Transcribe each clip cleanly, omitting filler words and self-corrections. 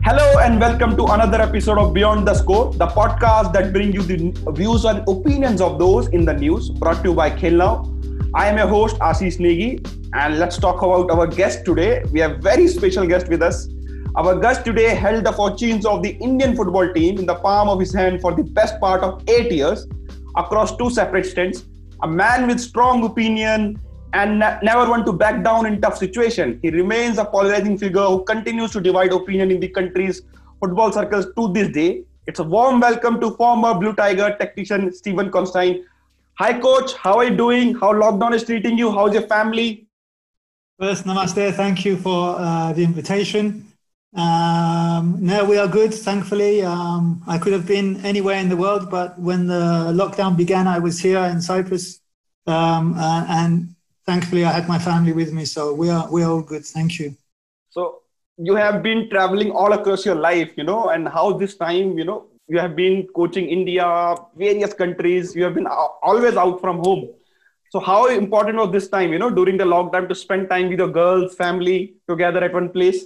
Hello and welcome to another episode of Beyond the Score, the podcast that brings you the views and opinions of those in the news, brought to you by Khelnao. I am your host Ashish Negi, and let's talk about our guest today. We have a very special guest with us. Our guest today held the fortunes of the Indian football team in the palm of his hand for the best part of 8 years across two separate stints. A man with strong opinion and never want to back down in tough situation. He remains a polarizing figure who continues to divide opinion in the country's football circles to this day. It's a warm welcome to former Blue Tiger tactician Stephen Constantine. Hi coach, how are you doing? How lockdown is treating you? How's your family? First, namaste. Thank you for the invitation. No, we are good, thankfully. I could have been anywhere in the world, but when the lockdown began, I was here in Cyprus. And thankfully, I had my family with me, so we are all good. Thank you. So you have been traveling all across your life, and how this time, you have been coaching India, various countries. You have been always out from home. So how important was this time, during the lockdown to spend time with your girls, family together at one place?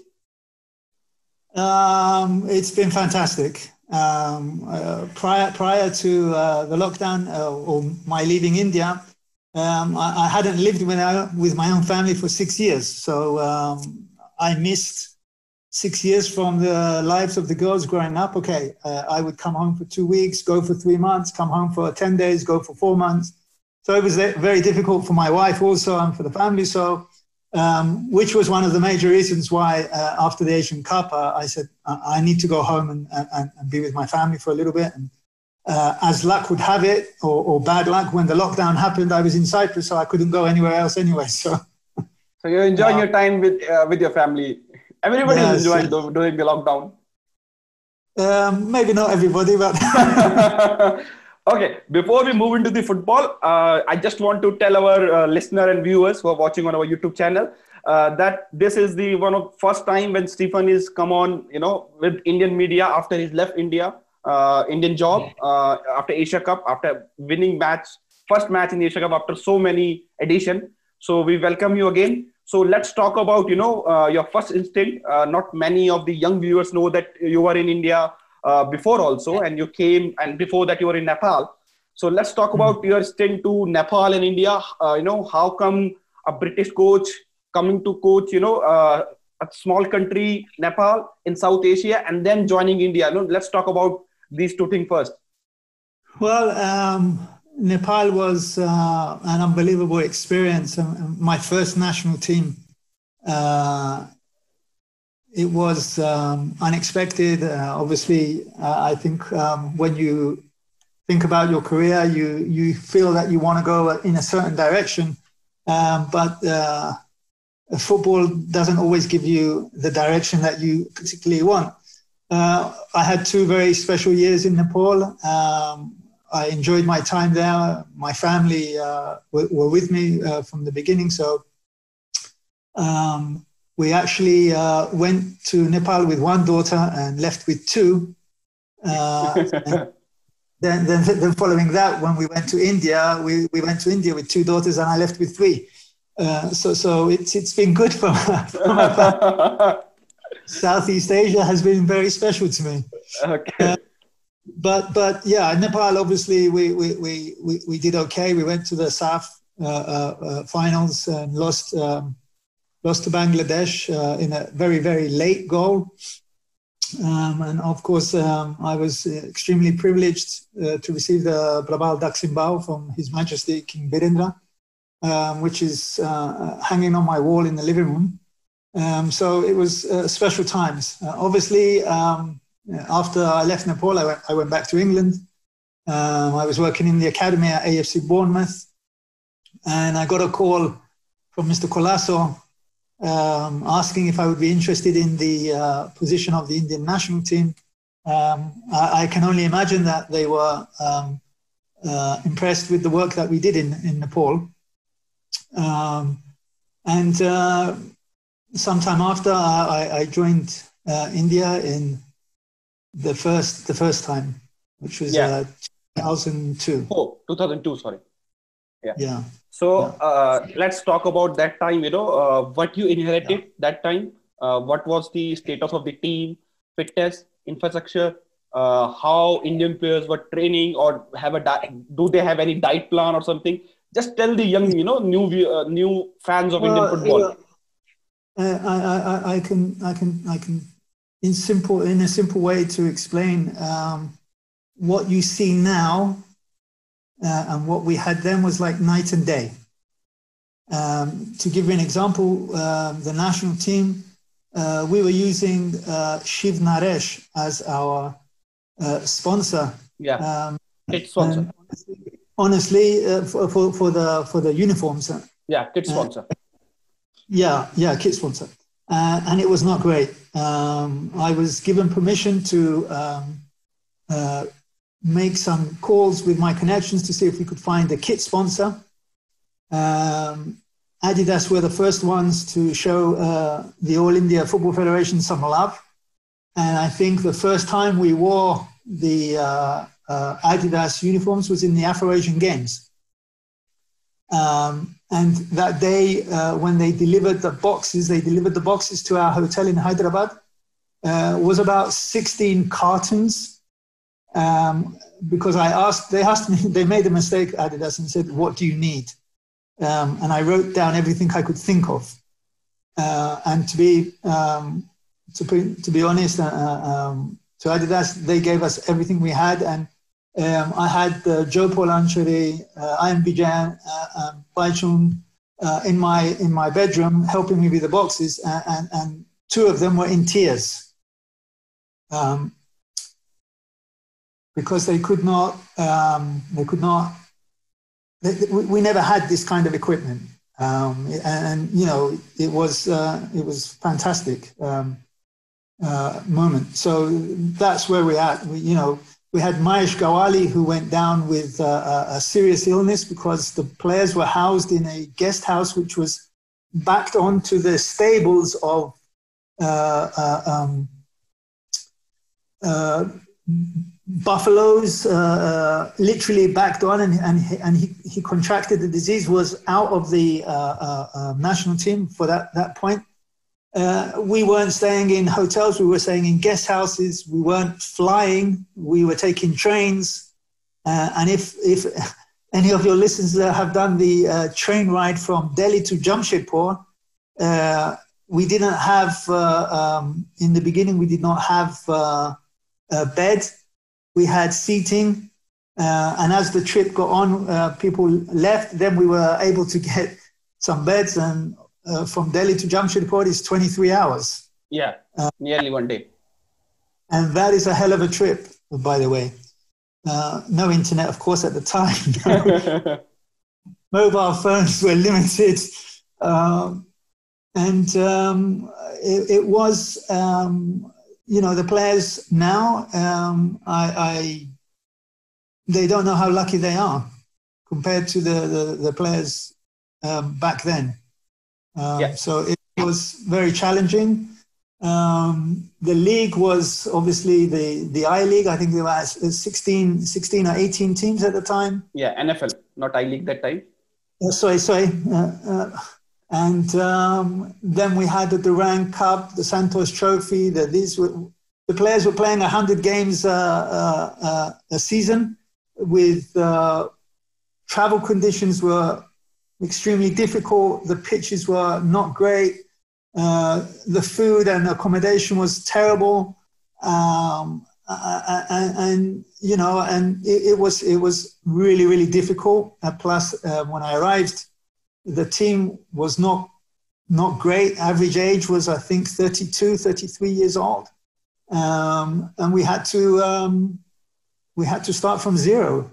It's been fantastic. Prior to the lockdown or my leaving India, I hadn't lived with my own family for 6 years. So I missed 6 years from the lives of the girls growing up. Okay, I would come home for 2 weeks, go for 3 months, come home for 10 days, go for 4 months. So it was very difficult for my wife also and for the family. So, which was one of the major reasons why after the Asian Cup, I said, I need to go home and be with my family for a little bit. And as luck would have it, or bad luck, when the lockdown happened, I was in Cyprus, so I couldn't go anywhere else anyway. So you're enjoying your time with your family. Everybody is enjoying during the lockdown. Maybe not everybody, but okay. Before we move into the football, I just want to tell our listener and viewers who are watching on our YouTube channel that this is the one of first time when Stephen is come on, with Indian media after he's left India. Indian job after Asia Cup, after winning first match in the Asia Cup after so many editions. So we welcome you again. So let's talk about, your first instinct. Not many of the young viewers know that you were in India before also, and you came, and before that you were in Nepal. So let's talk about your stint to Nepal and India. How come a British coach coming to coach, a small country, Nepal in South Asia, and then joining India. Let's talk about these two things first. Well, Nepal was an unbelievable experience. My first national team. It was unexpected. Obviously, I think when you think about your career, you feel that you want to go in a certain direction, but football doesn't always give you the direction that you particularly want. I had 2 very special years in Nepal. I enjoyed my time there. My family were with me from the beginning. So we actually went to Nepal with 1 daughter and left with 2. Then following that, when we went to India, we went to India with 2 daughters and I left with 3. So it's been good for my family. Southeast Asia has been very special to me. Okay. But yeah, Nepal, obviously we did okay. We went to the SAF finals and lost to Bangladesh in a very, very late goal. And of course, I was extremely privileged to receive the Prabal Daksimbao from His Majesty King Birendra, which is hanging on my wall in the living room. So it was special times. Obviously, after I left Nepal, I went back to England. I was working in the academy at AFC Bournemouth, and I got a call from Mr. Colasso asking if I would be interested in the position of the Indian national team. I can only imagine that they were impressed with the work that we did in Nepal. And sometime after, I joined India in the first time, which was 2002. Oh, 2002, sorry. Yeah. So let's talk about that time, what you inherited that time. What was the status of the team? fitness, infrastructure, how Indian players were training, or have a do they have any diet plan or something? Just tell the young, new fans of Indian football. Well, I can in a simple way to explain what you see now and what we had then was like night and day. To give you an example, the national team, we were using Shiv Naresh as our sponsor. Yeah, kit sponsor. Honestly, for the uniforms. Yeah, kit sponsor. Yeah, kit sponsor. And it was not great. I was given permission to make some calls with my connections to see if we could find a kit sponsor. Adidas were the first ones to show the All India Football Federation some love. And I think the first time we wore the Adidas uniforms was in the Afro-Asian Games. And that day, when they delivered the boxes to our hotel in Hyderabad, was about 16 cartons. Because they asked me, they made a mistake, Adidas, and said, "What do you need?" And I wrote down everything I could think of. And to be honest, to Adidas, they gave us everything we had. And I had Joe Paul Anchary, Ian Bijan, Baichung in my bedroom helping me with the boxes, and two of them were in tears because they could not. We never had this kind of equipment, and it was fantastic moment. So that's where we're at. We had Mahesh Gawali, who went down with a serious illness because the players were housed in a guest house which was backed onto the stables of buffaloes, literally backed on, and he contracted the disease, was out of the national team for that point. We weren't staying in hotels, we were staying in guest houses, we weren't flying, we were taking trains. And if any of your listeners have done the train ride from Delhi to Jamshedpur, we didn't have, in the beginning, we did not have a bed. We had seating. And as the trip got on, people left, then we were able to get some beds, and from Delhi to Jamshedpur is 23 hours. Yeah, nearly one day. And that is a hell of a trip, by the way. No internet, of course, at the time. Mobile phones were limited. It was, the players now, they don't know how lucky they are compared to the players back then. So it was very challenging. The league was obviously the I-League. I think there were 16 or 18 teams at the time. Yeah, NFL, not I-League that time. Sorry. And then we had the Durang Cup, the Santos Trophy. The players were playing 100 games a season, with travel conditions were extremely difficult. The pitches were not great. The food and accommodation was terrible. And it was really, really difficult. Plus, when I arrived, the team was not great. Average age was, I think, 32, 33 years old. And we had to start from zero.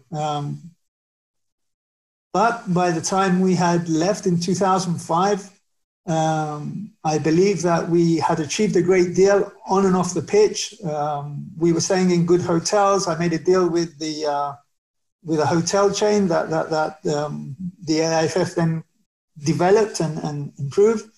But by the time we had left in 2005, I believe that we had achieved a great deal on and off the pitch. We were staying in good hotels. I made a deal with a hotel chain that the AIFF then developed and improved.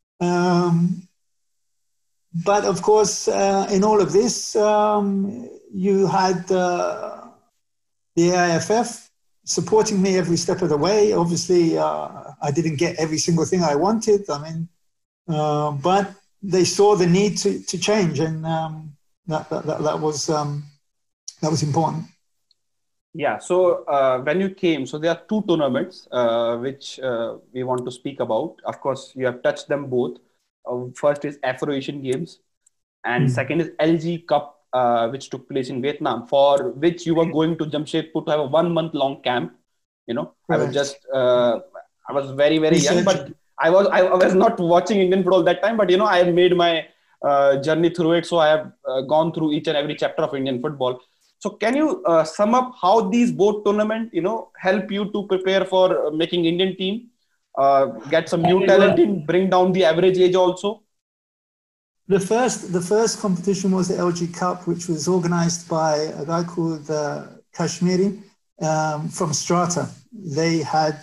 But of course, in all of this, you had the AIFF supporting me every step of the way. Obviously, I didn't get every single thing I wanted. But they saw the need to change. And that was important. Yeah. So when you came, so there are two tournaments which we want to speak about. Of course, you have touched them both. First is Afro Asian Games, and second is LG Cup, which took place in Vietnam, for which you were going to Jamshedpur to have a 1 month long camp. Correct. I was very very young, Research. but I was not watching Indian football that time. But I have made my journey through it, so I have gone through each and every chapter of Indian football. So can you sum up how these both tournament, help you to prepare for making Indian team, get some new talent in, bring down the average age also? The first competition was the LG Cup, which was organized by a guy called Kashmiri from Strata. They had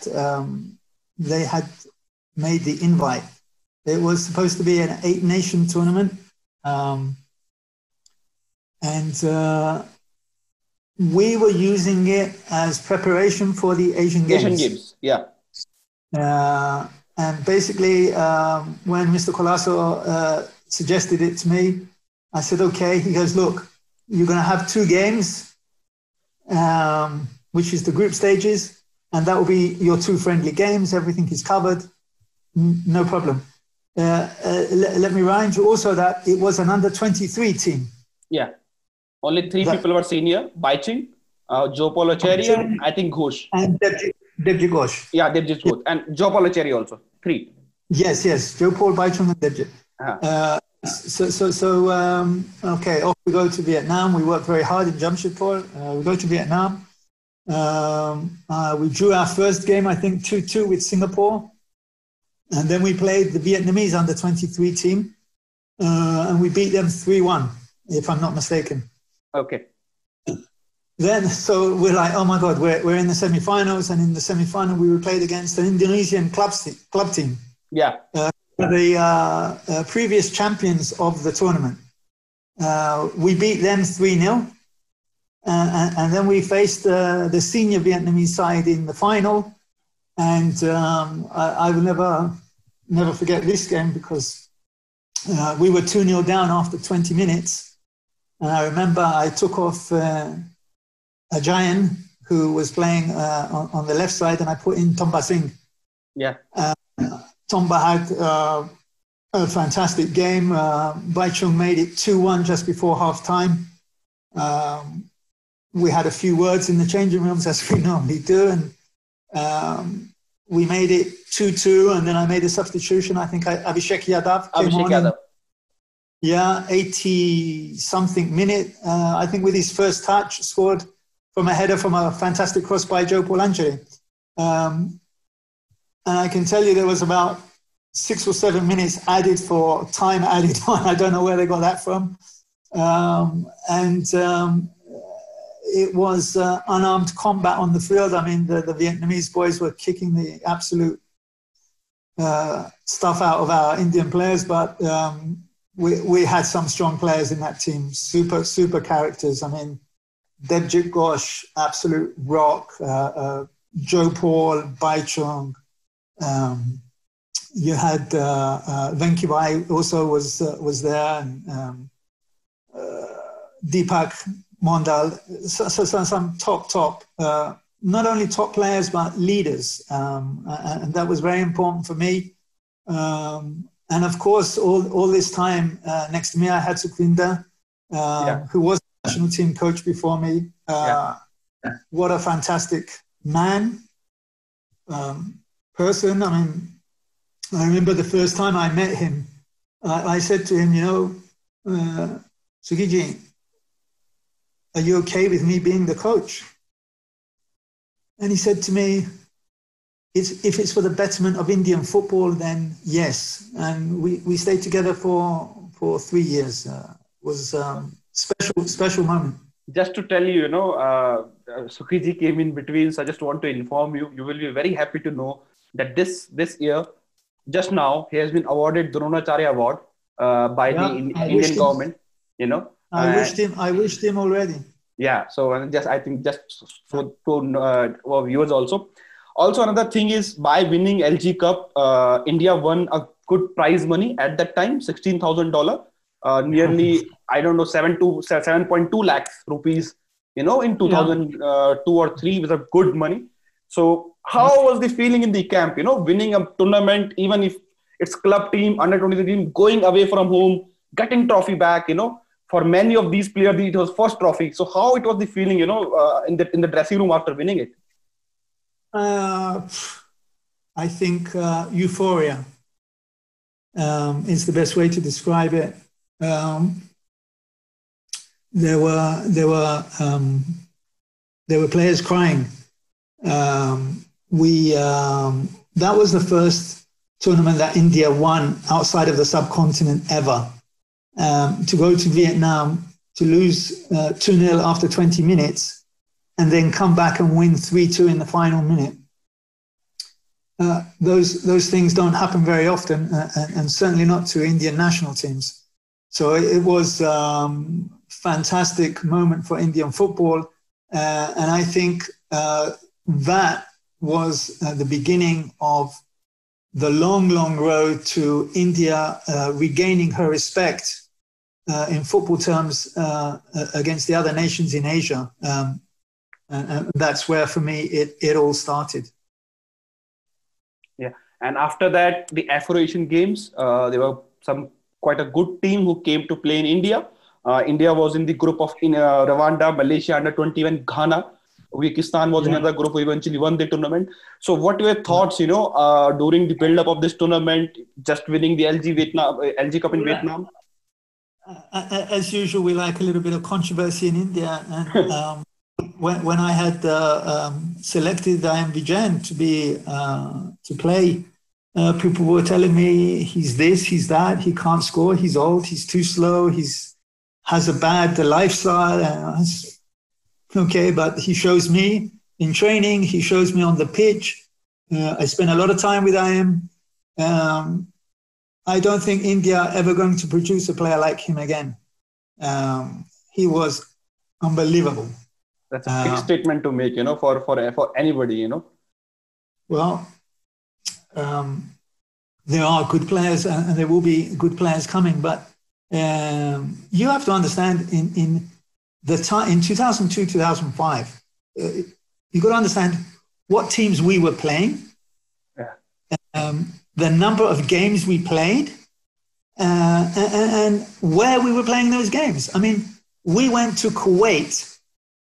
made the invite. It was supposed to be an 8-nation tournament, and we were using it as preparation for the Asian Games. Asian Games, yeah. And basically, when Mr. Colasso suggested it to me, I said, okay. He goes, look, you're going to have 2 games, which is the group stages, and that will be your 2 friendly games. Everything is covered. No problem. Let me remind you also that it was an under-23 team. Yeah. Only 3 people were senior: Baiching, Jopal Acharya, I think Ghosh. And Devjit Ghosh. Yeah, Devjit Ghosh. And Jopal Acharya also. 3. Yes. Jopal, Baichung, and Devjit. Okay, off we go to Vietnam. We worked very hard in Jamshedpur. We go to Vietnam. We drew our first game, I think 2-2 with Singapore. And then we played the Vietnamese under-23 team. And we beat them 3-1, if I'm not mistaken. Okay. Then, so we're like, oh my God, we're in the semi-finals. And in the semi-final, we were played against an Indonesian club team. Yeah. The previous champions of the tournament. We beat them 3-0. And then we faced the senior Vietnamese side in the final. And I will never forget this game because we were 2-0 down after 20 minutes. And I remember I took off Ajayan, who was playing on the left side, and I put in Tomba Singh. Yeah. Tomba had a fantastic game. Baichung made it 2-1 just before half time. We had a few words in the changing rooms, as we normally do, and we made it 2-2, and then I made a substitution. I think Abhishek Yadav came on. Yeah, 80-something minute. I think with his first touch, scored from a header from a fantastic cross by Joe Polancheri. And I can tell you there was about 6 or 7 minutes added for time added on. I don't know where they got that from. It was unarmed combat on the field. I mean, the Vietnamese boys were kicking the absolute stuff out of our Indian players, but we had some strong players in that team, super characters. I mean, Devjit Ghosh, absolute rock, Joe Paul, Baichung. You had Venki Bhai also was there, and Deepak Mondal. So some top, not only top players, but leaders. And that was very important for me. And of course, all this time next to me, I had Sukhvinder, who was the national team coach before me. What a fantastic man, person. I mean, I remember the first time I met him, I said to him, Sukiji, are you okay with me being the coach? And he said to me, if it's for the betterment of Indian football, then yes. And we stayed together for 3 years. It was a special moment. Just to tell you, Sukhiji came in between, so I just want to inform you, you will be very happy to know that this year, just now, he has been awarded Dronacharya Award by the Indian government, I wished him already. Yeah, so I think for our viewers also. Also, another thing is, by winning LG Cup, India won a good prize money at that time, $16,000. nearly, I don't know, 7.2 lakhs rupees, in 2002 or 3 was a good money. So how was the feeling in the camp, winning a tournament, even if it's club team, under 23 team, going away from home, getting trophy back, for many of these players, it was first trophy. So how it was the feeling, in the dressing room after winning it? I think euphoria is the best way to describe it. There were players crying. That was the first tournament that India won outside of the subcontinent ever. To go to Vietnam, to lose 2-0 after 20 minutes, and then come back and win 3-2 in the final minute. Those things don't happen very often, and certainly not to Indian national teams. So it was fantastic moment for Indian football, and I think that was the beginning of the long road to India regaining her respect in football terms against the other nations in Asia. And that's where, for me, it all started. Yeah, and after that, the Afro-Asian Games, there were quite a good team who came to play in India. India was in the group of Rwanda, Malaysia under 21, Ghana. Uzbekistan was in another group who eventually won the tournament. So what were your thoughts, during the build-up of this tournament, just winning the LG Cup in Vietnam? As usual, we like a little bit of controversy in India. And when I had selected IM Vijayan to play, people were telling me he's this, he's that, he can't score, he's old, he's too slow, has a bad lifestyle. Okay, but he shows me in training, he shows me on the pitch. I spent a lot of time with IM. I don't think India ever going to produce a player like him again. He was unbelievable. That's a big statement to make, for anybody, Well, there are good players, and there will be good players coming, but you have to understand in the time in 2002, 2005, you got to understand what teams we were playing, the number of games we played, and where we were playing those games. I mean, we went to Kuwait,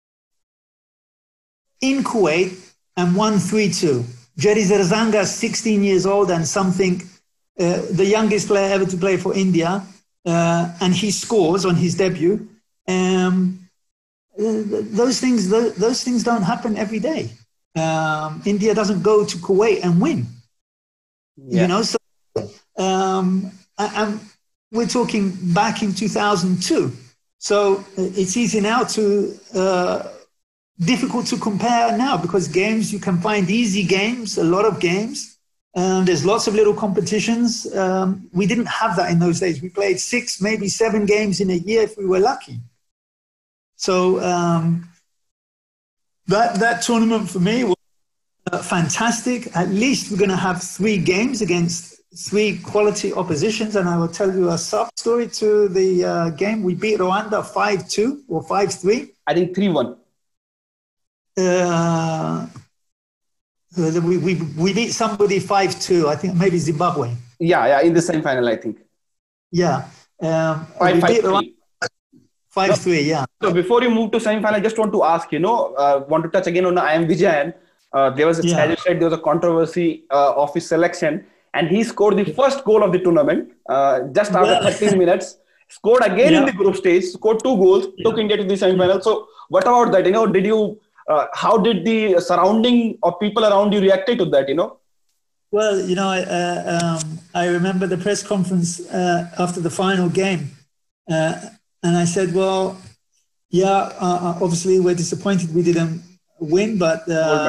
and won 3-2. Jerry Zerzanga, 16 years old and something, the youngest player ever to play for India, and he scores on his debut. Those things don't happen every day. India doesn't go to Kuwait and win. So and we're talking back in 2002. So it's easy now difficult to compare now, because games, you can find easy games, a lot of games. There's lots of little competitions. We didn't have that in those days. We played 6, maybe 7 games in a year if we were lucky. So that tournament for me was fantastic. At least we're going to have 3 games against 3 quality oppositions. And I will tell you a sub story to the game. We beat Rwanda 5-2 or 5-3. I think 3-1. We beat somebody 5-2. I think maybe Zimbabwe. Yeah, in the semi-final, I think. Yeah. 5-3. 5-3, yeah. So before you move to semi-final, I just want to ask, want to touch again on IM Vijayan. There was, as you said, there was a controversy of his selection, and he scored the first goal of the tournament just after 13 minutes. Scored again in the group stage, scored 2 goals, took India to the semi-final. So what about that? Did you? How did the surrounding or people around you reacted to that? Well, I remember the press conference after the final game, and I said, well, obviously we're disappointed we didn't win, but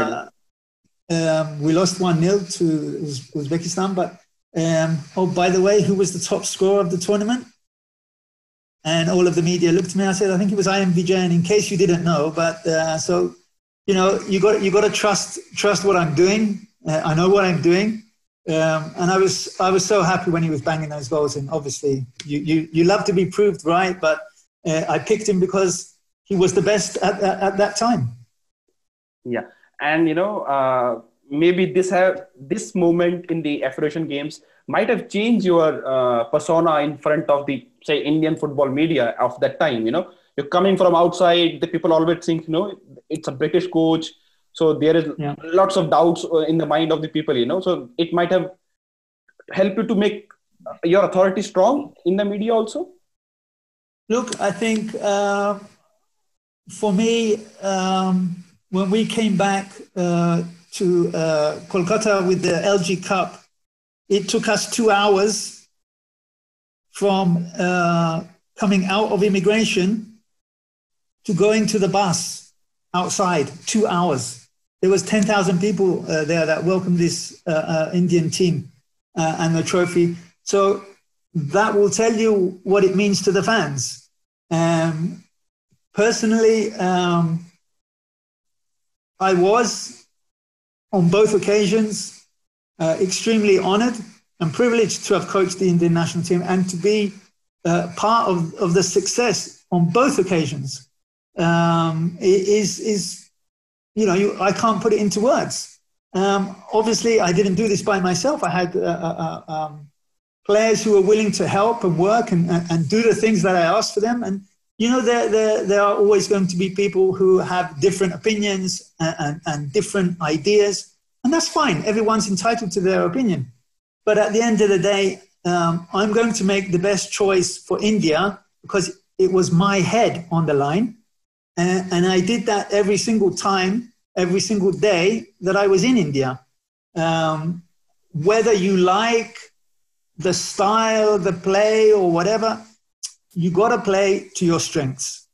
we lost 1-0 to Uzbekistan. But by the way, who was the top scorer of the tournament? And all of the media looked at me. I said, I think it was IM Vijayan, in case you didn't know. But so, you got to trust what I'm doing. I know what I'm doing. And I was so happy when he was banging those goals in. Obviously, you love to be proved right, but I picked him because he was the best at that time. Yeah, and maybe this moment in the Afro-Asian Games might have changed your persona in front of the, say, Indian football media of that time. You're coming from outside. The people always think it's a British coach, so there is lots of doubts in the mind of the people. So it might have helped you to make your authority strong in the media also. Look, I think for me, when we came back to Kolkata with the LG Cup, it took us 2 hours from coming out of immigration to going to the bus outside. 2 hours. There was 10,000 people there that welcomed this Indian team and the trophy. So that will tell you what it means to the fans. Personally, I was, on both occasions, extremely honored and privileged to have coached the Indian national team and to be part of the success on both occasions. I can't put it into words. Obviously, I didn't do this by myself. I had players who were willing to help and work and do the things that I asked for them. And there are always going to be people who have different opinions and different ideas, and that's fine. Everyone's entitled to their opinion. But at the end of the day, I'm going to make the best choice for India because it was my head on the line. And I did that every single time, every single day that I was in India. Whether you like the style, the play, or whatever, you got to play to your strengths.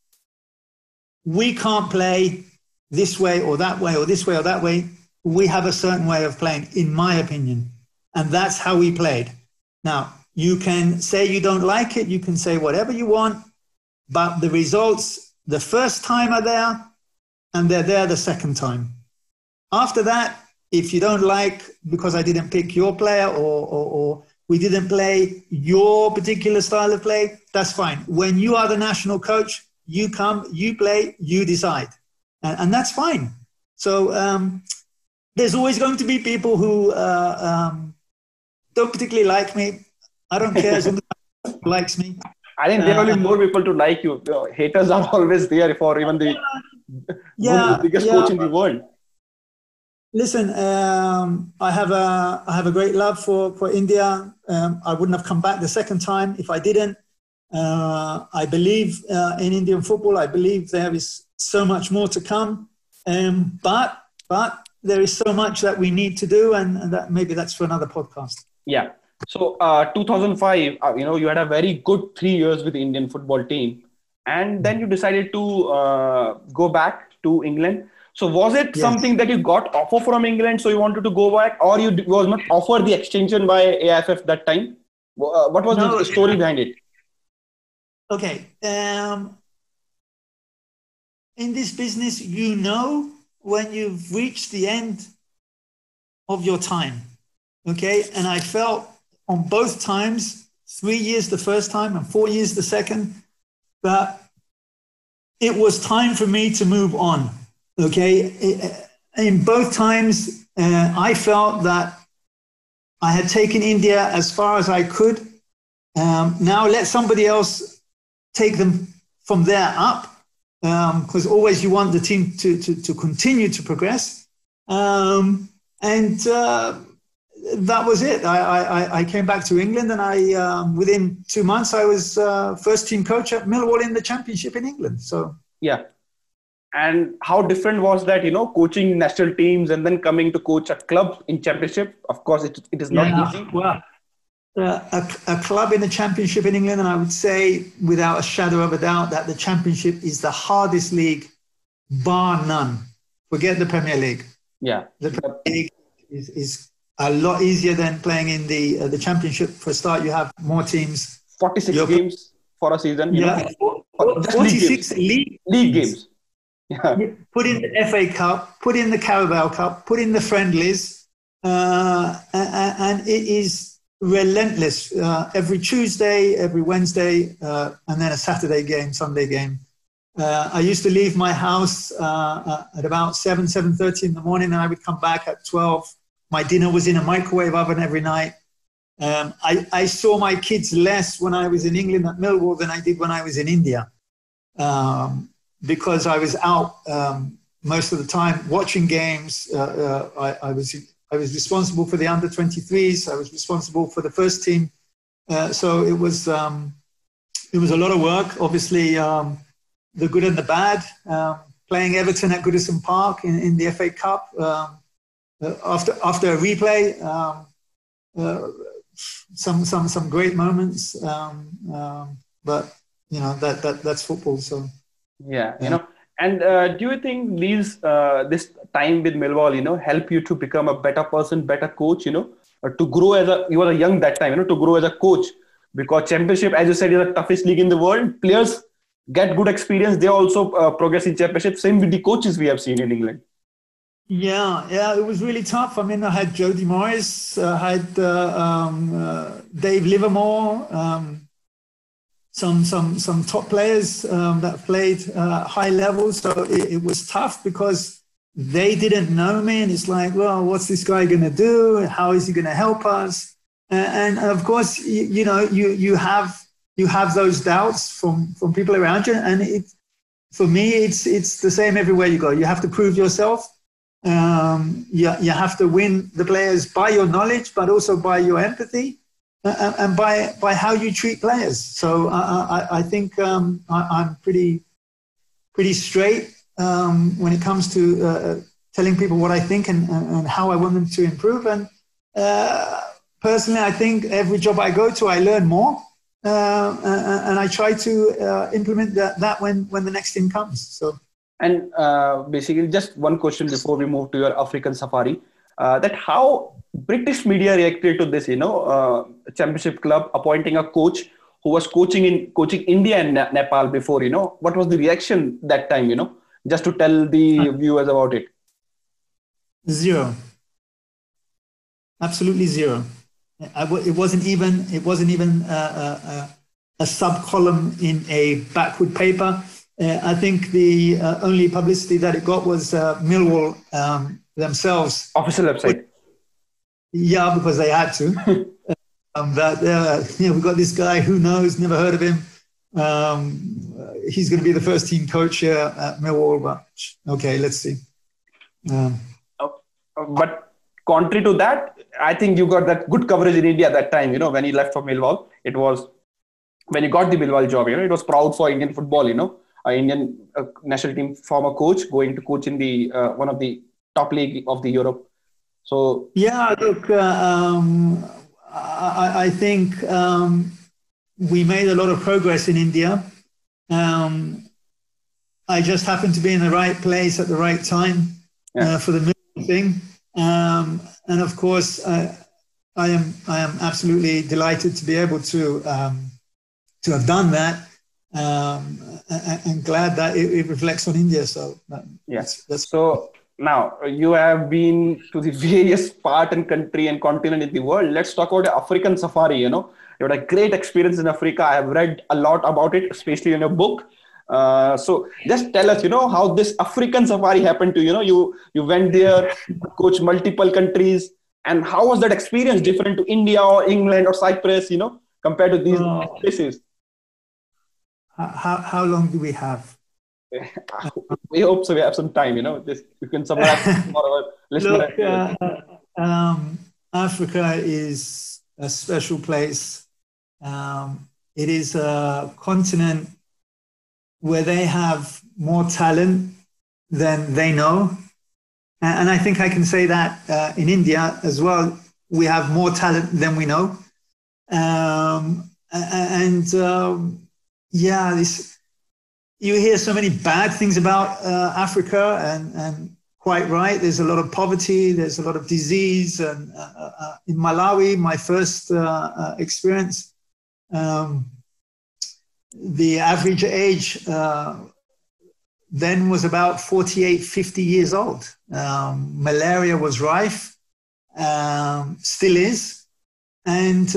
We can't play this way or that way or this way or that way. We have a certain way of playing, in my opinion. And that's how we played. Now, you can say you don't like it. You can say whatever you want. But the results, the first time are there, and they're there the second time. After that, if you don't like, because I didn't pick your player or we didn't play your particular style of play, that's fine. When you are the national coach, you come, you play, you decide. And that's fine. So there's always going to be people who don't particularly like me. I don't care as long as someone likes me. I think there will be more people to like you. Haters are always there for even the biggest coach in the world. Listen, I have a great love for India. I wouldn't have come back the second time if I didn't. I believe in Indian football. I believe there is so much more to come. But there is so much that we need to do, and that maybe that's for another podcast. Yeah. So 2005, you had a very good 3 years with the Indian football team, and then you decided to go back to England. So was it something that you got offer from England, so you wanted to go back, or you was not offered the extension by AIFF that time? What was the story behind it? Okay. In this business, when you've reached the end of your time. Okay. And I felt on both times, 3 years the first time and 4 years the second, that it was time for me to move on. Okay. In both times, I felt that I had taken India as far as I could. Now let somebody else take them from there up, because always you want the team to continue to progress. That was it. I came back to England, and within 2 months I was first team coach at Millwall in the Championship in England. So yeah. And how different was that, coaching national teams and then coming to coach a club in Championship? Of course, it is not easy. Well, a club in the Championship in England, and I would say without a shadow of a doubt that the Championship is the hardest league, bar none. Forget the Premier League. Yeah. The Premier League is a lot easier than playing in the Championship. For a start, you have more teams. 46 games for a season. 46 league games. Yeah. Put in the FA Cup, put in the Carabao Cup, put in the friendlies. and it is relentless. Every Tuesday, every Wednesday, and then a Saturday game, Sunday game. I used to leave my house at about 7:30 in the morning, and I would come back at 12. My dinner was in a microwave oven every night. I saw my kids less when I was in England at Millwall than I did when I was in India, because I was out most of the time watching games. I was responsible for the under-23s. I was responsible for the first team. So it was a lot of work. Obviously, the good and the bad. Playing Everton at Goodison Park in the FA Cup after a replay. Some great moments. But that's football. So yeah. And do you think this time with Millwall, help you to become a better person, better coach, or to grow you were young that time, to grow as a coach? Because Championship, as you said, is the toughest league in the world. Players get good experience. They also progress in Championship. Same with the coaches we have seen in England. Yeah, it was really tough. I mean, I had Jody Morris, I had Dave Livermore, some top players that played high levels. So it was tough because they didn't know me, and it's like, well, what's this guy going to do? How is he going to help us? And of course, you have those doubts from people around you, and for me, it's the same everywhere you go. You have to prove yourself. You have to win the players by your knowledge, but also by your empathy. And by how you treat players. So I think I'm pretty straight when it comes to telling people what I think and how I want them to improve. And personally, I think every job I go to, I learn more. And I try to implement that when the next thing comes. So. And basically, just one question before we move to your African safari. That how British media reacted to this, Championship club appointing a coach who was coaching India and Nepal before, what was the reaction that time, just to tell the viewers about it? Zero. Absolutely zero. It wasn't even a sub-column in a backward paper. I think the only publicity that it got was Millwall themselves. Official website. Yeah, because they had to. We've got this guy, who knows, never heard of him. He's going to be the first team coach here at Millwall, but okay, let's see. But contrary to that, I think you got that good coverage in India at that time, when you left for Millwall. It was, when you got the Millwall job, it was proud for Indian football, Indian national team former coach going to coach in the one of the top league of the Europe. So yeah, look, I think we made a lot of progress in India. I just happened to be in the right place at the right time for the Millwall thing, and of course, I am absolutely delighted to be able to have done that. And glad that it reflects on India. So yes. So now you have been to the various part and country and continent in the world. Let's talk about the African safari. You had a great experience in Africa. I have read a lot about it, especially in your book. So just tell us, how this African safari happened to you. You went there, coached multiple countries, and how was that experience different to India or England or Cyprus? Compared to these places. How long do we have? We hope so. We have some time, This you can summarize for our listeners. Look, Africa is a special place. It is a continent where they have more talent than they know. And I think I can say that in India as well. We have more talent than we know. You hear so many bad things about Africa, and quite right. There's a lot of poverty. There's a lot of disease. And in Malawi, my first experience, the average age then was about 48, 50 years old. Malaria was rife. still is. And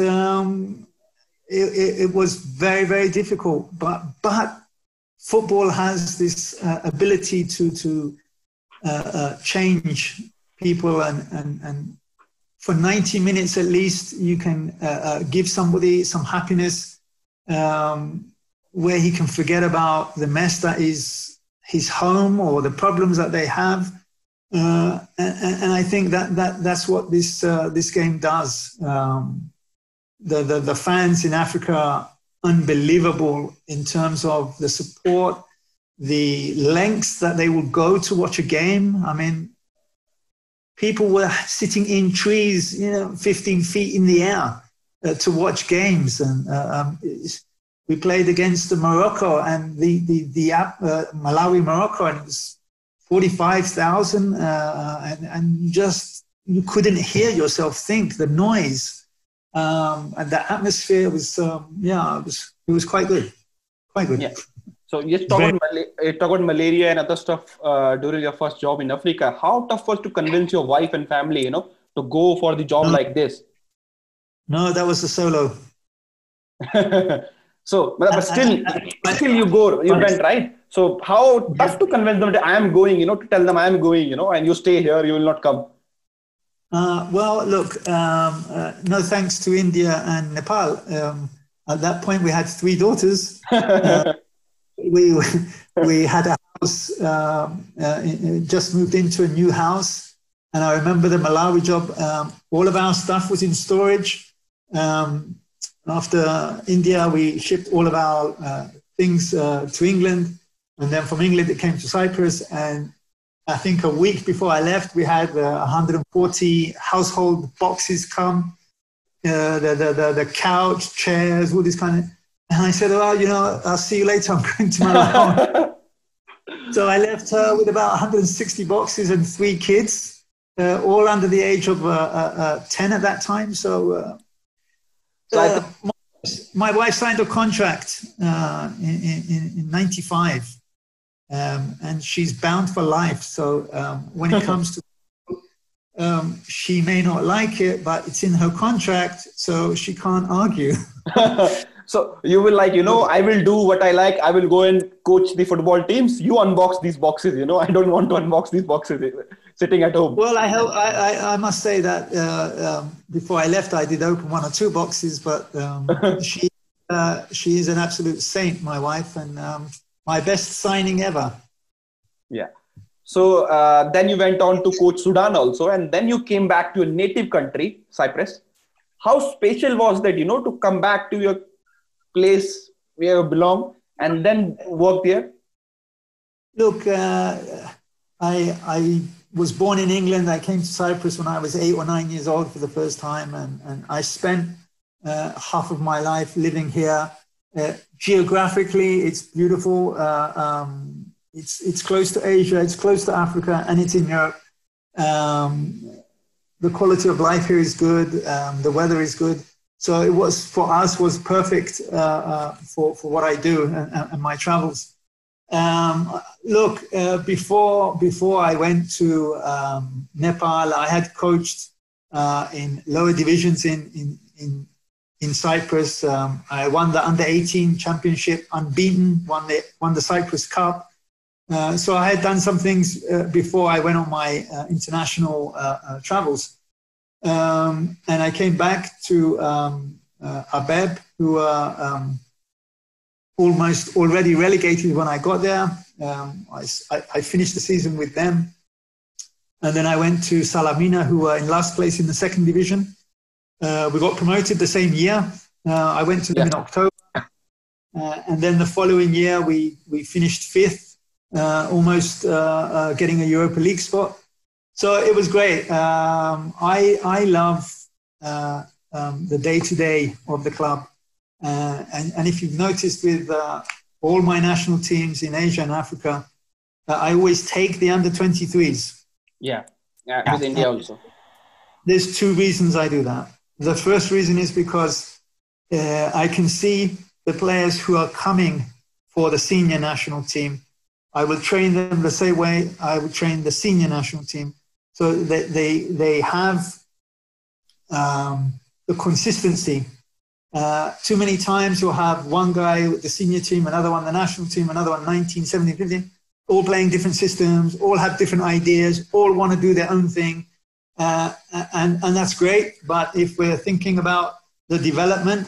it was very, very difficult. But football has this ability to change people, and for 90 minutes at least, you can give somebody some happiness, where he can forget about the mess that is his home or the problems that they have. And I think that's what this game does. The fans in Africa are unbelievable in terms of the support, the lengths that they will go to watch a game. I mean, people were sitting in trees, 15 feet in the air to watch games. And we played against Morocco and the Malawi, Morocco, and it was 45,000, and just you couldn't hear yourself think. The noise and the atmosphere was, it was quite good, quite good. Yeah. So you talk about malaria and other stuff during your first job in Africa. How tough was to convince your wife and family, to go for the job like this? No, that was a solo. So, but still you went, right? So how tough to convince them that I am going, to tell them I am going, and you stay here, you will not come. Well, look, no thanks to India and Nepal. At that point, we had 3 daughters. We had a house, just moved into a new house. And I remember the Malawi job, all of our stuff was in storage. After India, we shipped all of our things to England. And then from England, it came to Cyprus. And I think a week before I left, we had 140 household boxes come, the couch, chairs, all this kind of. And I said, well, I'll see you later. I'm going to Malawi. So I left her with about 160 boxes and 3 kids, all under the age of 10 at that time. So my wife signed a contract in 95, and she's bound for life. So when it comes to she may not like it, but it's in her contract, so she can't argue. So you will I will do what I like. I will go and coach the football teams. You unbox these boxes, I don't want to unbox these boxes sitting at home. Well, I must say that before I left, I did open 1 or 2 boxes, but she is an absolute saint, my wife, and my best signing ever. Yeah. So then you went on to coach Sudan also, and then you came back to your native country, Cyprus. How special was that, to come back to your place where you belong and then work there? Look, I was born in England. I came to Cyprus when I was 8 or 9 years old for the first time, and I spent half of my life living here. Geographically, it's beautiful. It's close to Asia, it's close to Africa, and it's in Europe. The quality of life here is good. The weather is good. So it was, for us, was perfect for what I do and my travels. Look, before I went to Nepal, I had coached in lower divisions in Cyprus. I won the under-18 championship unbeaten, won the Cyprus Cup. So I had done some things before I went on my international travels. And I came back to Abeb, who are almost already relegated when I got there. I finished the season with them. And then I went to Salamina, who were in last place in the 2nd division. We got promoted the same year. I went to them in October. And then the following year, we finished 5th, almost getting a Europa League spot. So it was great. I love the day-to-day of the club. And if you've noticed with all my national teams in Asia and Africa, I always take the under-23s. Yeah, with India also. There's 2 reasons I do that. The first reason is because I can see the players who are coming for the senior national team. I will train them the same way I would train the senior national team. So they have the consistency. Too many times you'll have one guy with the senior team, another one the national team, another one 19, 17, 15, all playing different systems, all have different ideas, all want to do their own thing. And that's great. But if we're thinking about the development,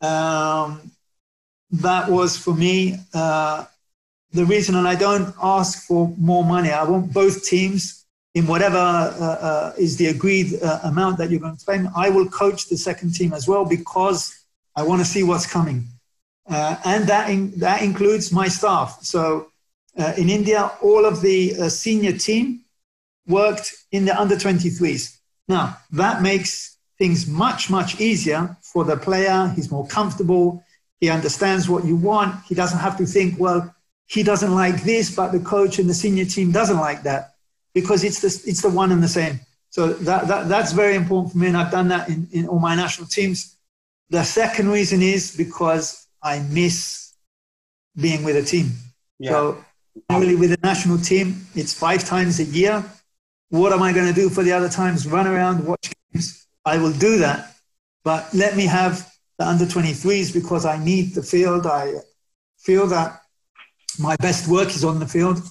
that was for me the reason. And I don't ask for more money. I want both teams in whatever is the agreed amount that you're going to spend. I will coach the second team as well because I want to see what's coming. And that includes my staff. So in India, all of the senior team worked in the under 23s. Now, that makes things much, much easier for the player. He's more comfortable. He understands what you want. He doesn't have to think, well, he doesn't like this, but the coach and the senior team doesn't like that, because it's the one and the same. So that's very important for me, and I've done that in all my national teams. The second reason is because I miss being with a team. Yeah. So really with the national team, it's 5 times a year. What am I going to do for the other times? Run around, watch games. I will do that, but let me have the under 23s because I need the field. I feel that my best work is on the field.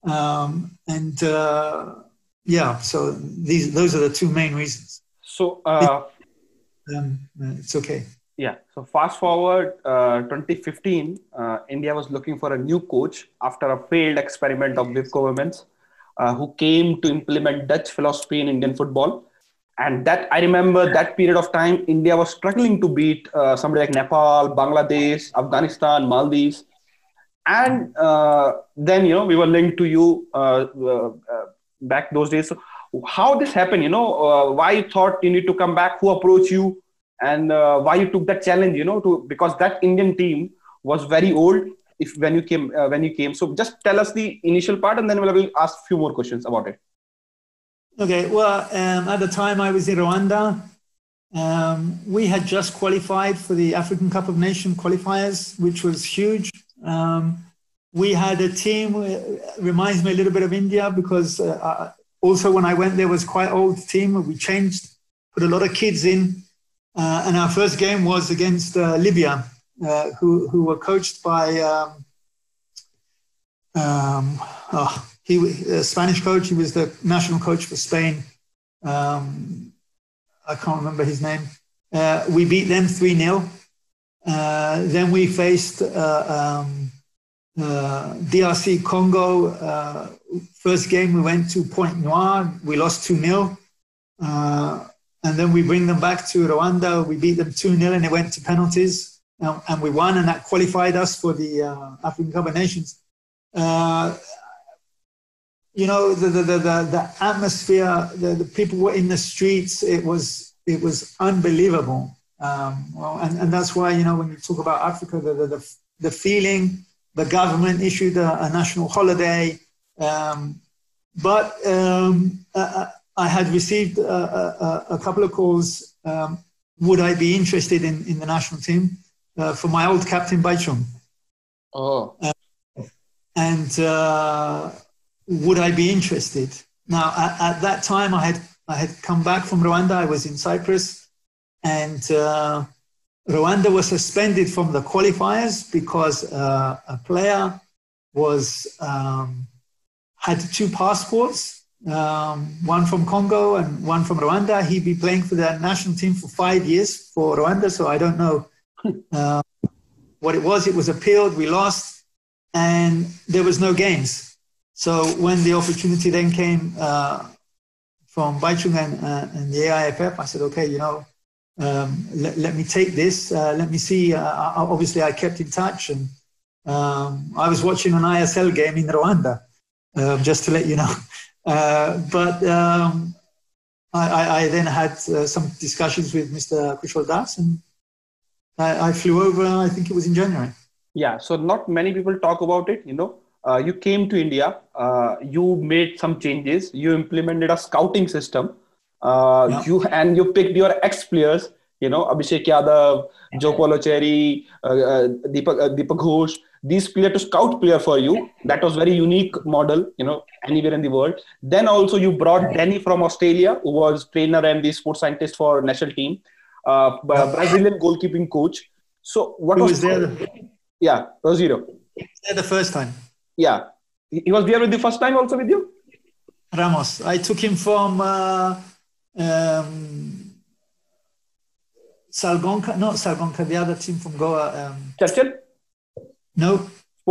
So those are the 2 main reasons. So it's okay. Yeah. So fast forward 2015, India was looking for a new coach after a failed experiment of Vivko Womens, who came to implement Dutch philosophy in Indian football. And that I remember that period of time, India was struggling to beat somebody like Nepal, Bangladesh, Afghanistan, Maldives. And then, we were linked to you back those days. So how this happened, why you thought you need to come back, who approached you, and why you took that challenge, because that Indian team was very old when you came. So just tell us the initial part, and then we'll ask a few more questions about it. Okay. Well, at the time I was in Rwanda. We had just qualified for the African Cup of Nations qualifiers, which was huge. We had a team, reminds me a little bit of India, because also when I went there was quite old team. We changed, put a lot of kids in. And our first game was against Libya, who were coached by he was a Spanish coach. He was the national coach for Spain. I can't remember his name. We beat them 3-0. Then we faced DRC Congo. First game we went to Pointe Noire. We lost 2-0. And then we bring them back to Rwanda. We beat them 2-0 and it went to penalties. And we won, and that qualified us for the African Cup of Nations. The atmosphere, the people were in the streets. It was unbelievable. And that's why, when you talk about Africa, the feeling, the government issued a national holiday. But I had received a couple of calls. Would I be interested in the national team for my old captain, Baichung? Oh. Would I be interested? Now, at that time, I had come back from Rwanda. I was in Cyprus, and Rwanda was suspended from the qualifiers because a player had 2 passports, one from Congo and one from Rwanda. He'd be playing for the national team for 5 years for Rwanda, so I don't know what it was. It was appealed. We lost, and there was no games. So when the opportunity then came from Baichung and the AIFF, I said, okay, let me take this. Let me see. Obviously, I kept in touch, and I was watching an ISL game in Rwanda, just to let you know. But I then had some discussions with Mr. Kushal Das, and I flew over, I think it was in January. Yeah, so not many people talk about it, You came to India, you made some changes, you implemented a scouting system, you picked your ex-players, Abhishek Yadav, Joe Polocheri, Deepak Ghosh, these players to scout player for you. That was very unique model, anywhere in the world. Then also you brought Danny from Australia, who was trainer and the sports scientist for national team, Brazilian goalkeeping coach. So what was there? Yeah, Rosero. He was there the first time. Yeah. He was there with the first time also with you? Ramos. I took him from Salgonca, not Salgonca, the other team from Goa. Churchill? No.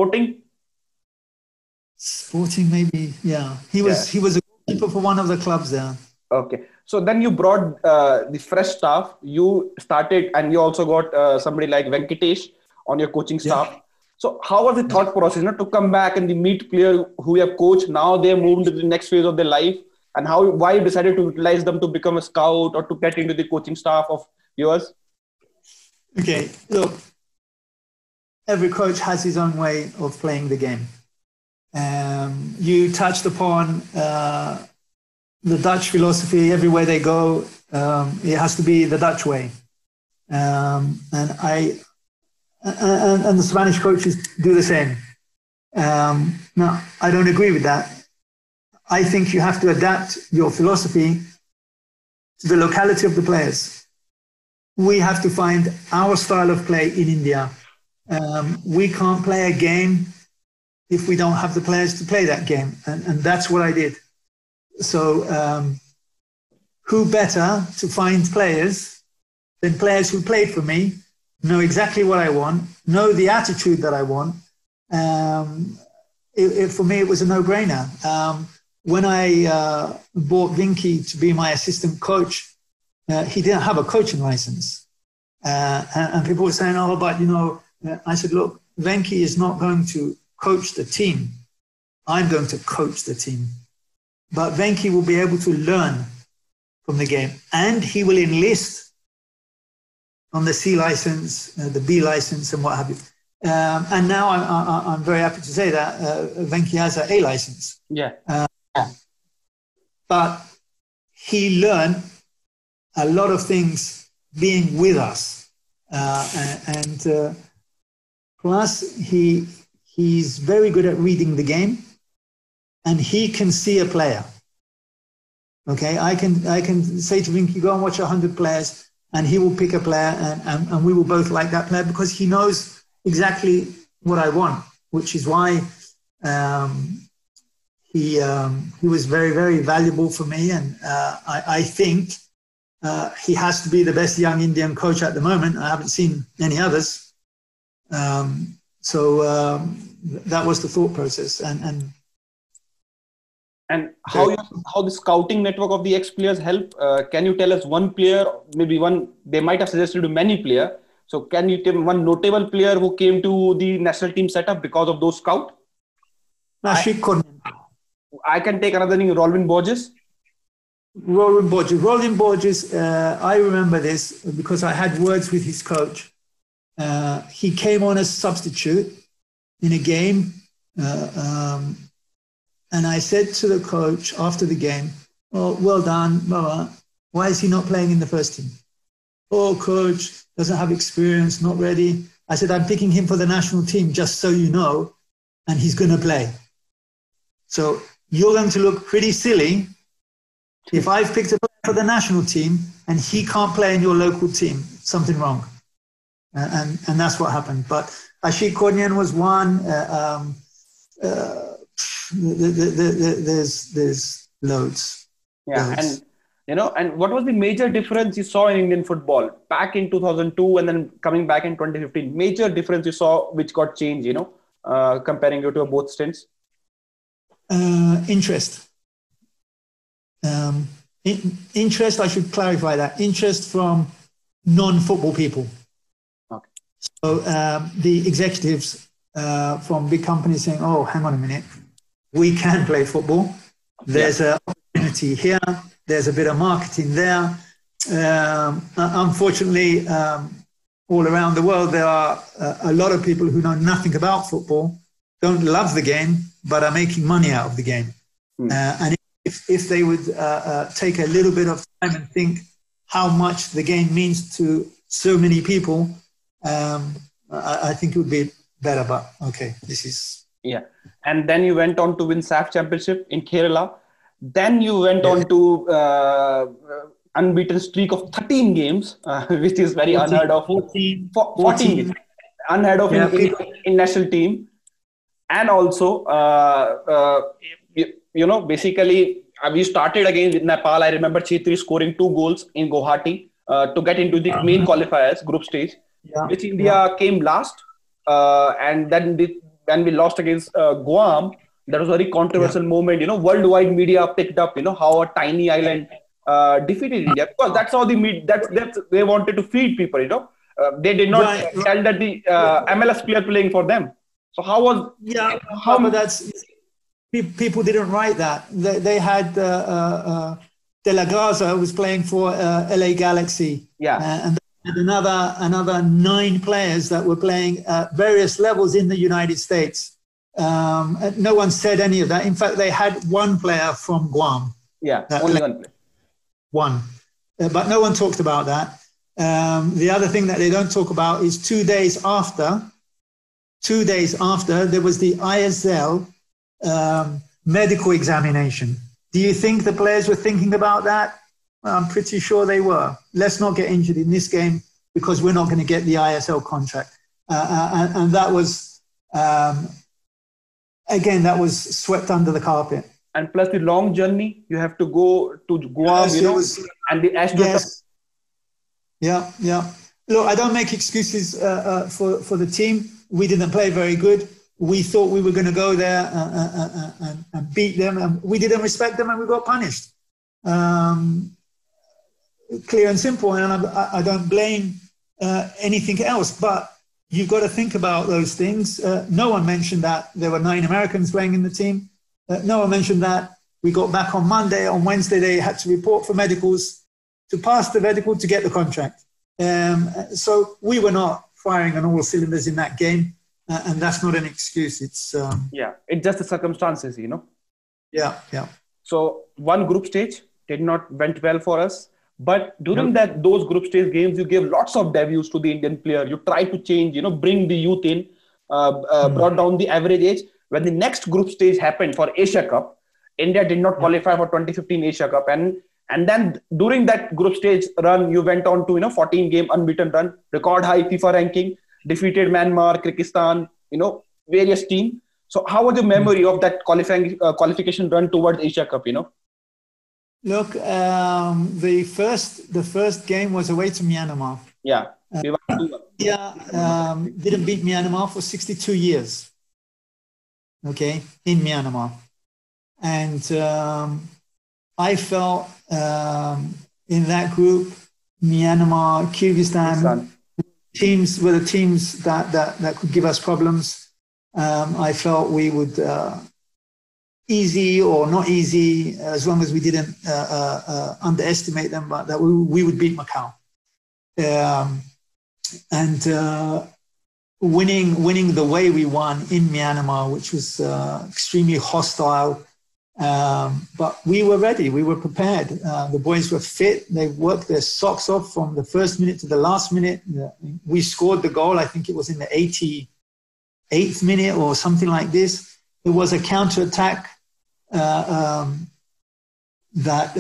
Sporting, maybe. Yeah. He was a goalkeeper for one of the clubs there. Okay. So then you brought the fresh staff. You started, and you also got somebody like Venkatesh on your coaching staff. Yeah. So how was the thought process, to come back and meet players who you have coached? Now they moved to the next phase of their life, and why you decided to utilize them to become a scout or to get into the coaching staff of yours? Okay, look, every coach has his own way of playing the game. You touched upon the Dutch philosophy. Everywhere they go, it has to be the Dutch way, and the Spanish coaches do the same. Now, I don't agree with that. I think you have to adapt your philosophy to the locality of the players. We have to find our style of play in India. We can't play a game if we don't have the players to play that game. And that's what I did. So who better to find players than players who played for me, know exactly what I want, know the attitude that I want. For me, it was a no-brainer. When I bought Vinky to be my assistant coach, he didn't have a coaching license. And people were saying, I said, look, Venky is not going to coach the team. I'm going to coach the team. But Venky will be able to learn from the game, and he will enlist on the C license, the B license, and what have you. And now I'm very happy to say that Venky has an A license. Yeah. But he learned a lot of things being with us. Plus, he's very good at reading the game, and he can see a player. Okay, I can say to Vinky, go and watch 100 players, and he will pick a player, and we will both like that player because he knows exactly what I want, which is why he was very, very valuable for me. And I think he has to be the best young Indian coach at the moment. I haven't seen any others. So that was the thought process. And how the scouting network of the ex-players help? Can you tell us one player, maybe one, they might have suggested to many players. So can you tell one notable player who came to the national team setup because of those scouts? I can take another name, Rolvin Borges. Rolvin Borges, I remember this because I had words with his coach. He came on as substitute in a game. And I said to the coach after the game, oh, well done, blah. Why is he not playing in the first team? Oh, coach, doesn't have experience, not ready. I said, I'm picking him for the national team, just so you know, and he's going to play. So you're going to look pretty silly if I've picked a player for the national team and he can't play in your local team. Something wrong. And that's what happened. But Ashik Kornian was one. There's loads. Yeah, loads. And what was the major difference you saw in Indian football back in 2002 and then coming back in 2015? Major difference you saw which got changed, comparing you to both stints? Interest. Interest, I should clarify that. Interest from non-football people. Okay. So the executives from big companies saying, oh, hang on a minute, we can play football. There's an opportunity here. There's a bit of marketing there. Unfortunately, all around the world, there are a lot of people who know nothing about football, don't love the game, but are making money out of the game. And if they would take a little bit of time and think how much the game means to so many people, I think it would be better. But okay, this is... Yeah. And then you went on to win SAF Championship in Kerala. Then you went on to unbeaten streak of 13 games, which is very 14, unheard of. 14 games. Unheard of in national team. And also, basically, we started again with Nepal. I remember Chetri scoring 2 goals in Guwahati to get into the main qualifiers, group stage, which India came last. And then when we lost against Guam, that was a very controversial moment. Worldwide media picked up, how a tiny island defeated India. Because that's how they wanted to feed people, they did not tell that the MLS player playing for them. So how was... Yeah, but that's... People didn't write that. They had De La Garza was playing for LA Galaxy. Yeah. And another 9 players that were playing at various levels in the United States. No one said any of that. In fact, they had 1 player from Guam. Yeah, only 1 player. 1. But no one talked about that. The other thing that they don't talk about is 2 days after, there was the ISL medical examination. Do you think the players were thinking about that? I'm pretty sure they were. Let's not get injured in this game because we're not going to get the ISL contract. And that was, again, that was swept under the carpet. And plus the long journey, you have to go to Guam, and the Astros. Yes. Yeah. Look, I don't make excuses for the team. We didn't play very good. We thought we were going to go there and beat them, and we didn't respect them, and we got punished. Clear and simple, and I don't blame anything else, but you've got to think about those things. No one mentioned that there were 9 Americans playing in the team. No one mentioned that we got back on Monday. On Wednesday, they had to report for medicals to pass the medical to get the contract. So we were not firing on all cylinders in that game, and that's not an excuse. It's it's just the circumstances, Yeah. So one group stage went well for us. But during those group stage games, you gave lots of debuts to the Indian player. You tried to change, bring the youth in, brought down the average age. When the next group stage happened for Asia Cup, India did not qualify for 2015 Asia Cup. And then during that group stage run, you went on to, 14-game unbeaten run, record high FIFA ranking, defeated Myanmar, Kyrgyzstan, various teams. So how was your memory of that qualification run towards Asia Cup, Look, the first game was away to Myanmar. Yeah. Didn't beat Myanmar for 62 years. Okay, in Myanmar. And I felt in that group, Myanmar, Kyrgyzstan, teams were the teams that could give us problems. I felt we would... easy or not easy, as long as we didn't underestimate them, but that we would beat Macau. And winning the way we won in Myanmar, which was extremely hostile, but we were ready, we were prepared. The boys were fit, they worked their socks off from the first minute to the last minute. We scored the goal, I think it was in the 88th minute or something like this. It was a counter-attack that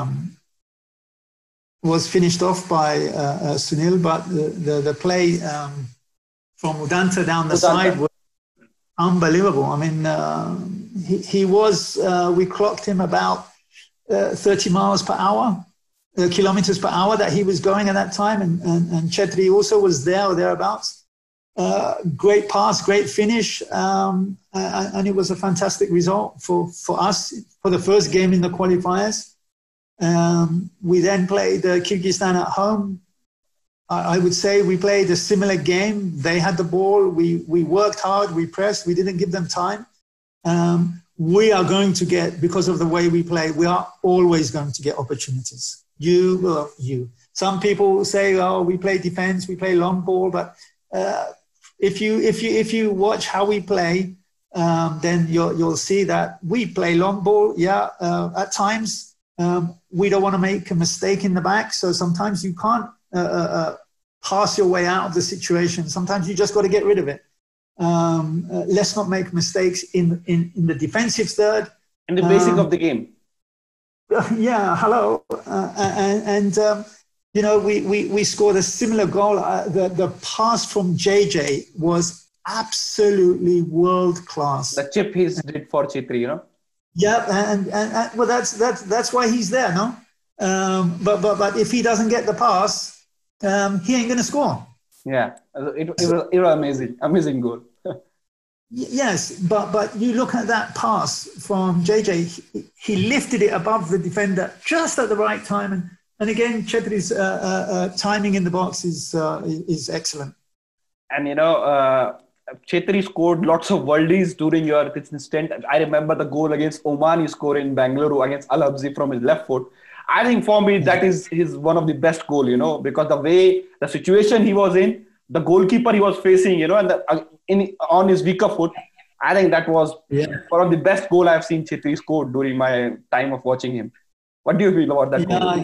was finished off by Sunil, but the play from Udanta down the side was unbelievable. I mean, he was, we clocked him about 30 miles per hour, kilometers per hour that he was going at that time, and Chetri also was there or thereabouts. Great pass, great finish, and it was a fantastic result for us for the first game in the qualifiers. We then played Kyrgyzstan at home. I would say we played a similar game. They had the ball. We worked hard. We pressed. We didn't give them time. We are going to get, because of the way we play, we are always going to get opportunities. Some people say, oh, we play defense, we play long ball, but if you watch how we play, then you'll see that we play long ball, at times, We don't want to make a mistake in the back. So sometimes you can't pass your way out of the situation. Sometimes you just got to get rid of it. Let's not make mistakes in the defensive third. And the basics of the game. Yeah, hello. We scored a similar goal. The pass from JJ was absolutely world class. The chip he did for Chhetri, Yeah, and well, that's why he's there, no? But if he doesn't get the pass, he ain't gonna score. Yeah, it was amazing goal. Yes, but you look at that pass from JJ. He lifted it above the defender just at the right time, and again, Chhetri's timing in the box is excellent. And Chhetri scored lots of worldies during this stint. I remember the goal against Oman he scored in Bangalore against Al Habsi from his left foot. I think for me that is one of the best goal, because the situation he was in, the goalkeeper he was facing, and on his weaker foot, I think that was one of the best goal I've seen Chhetri scored during my time of watching him. What do you feel about that goal?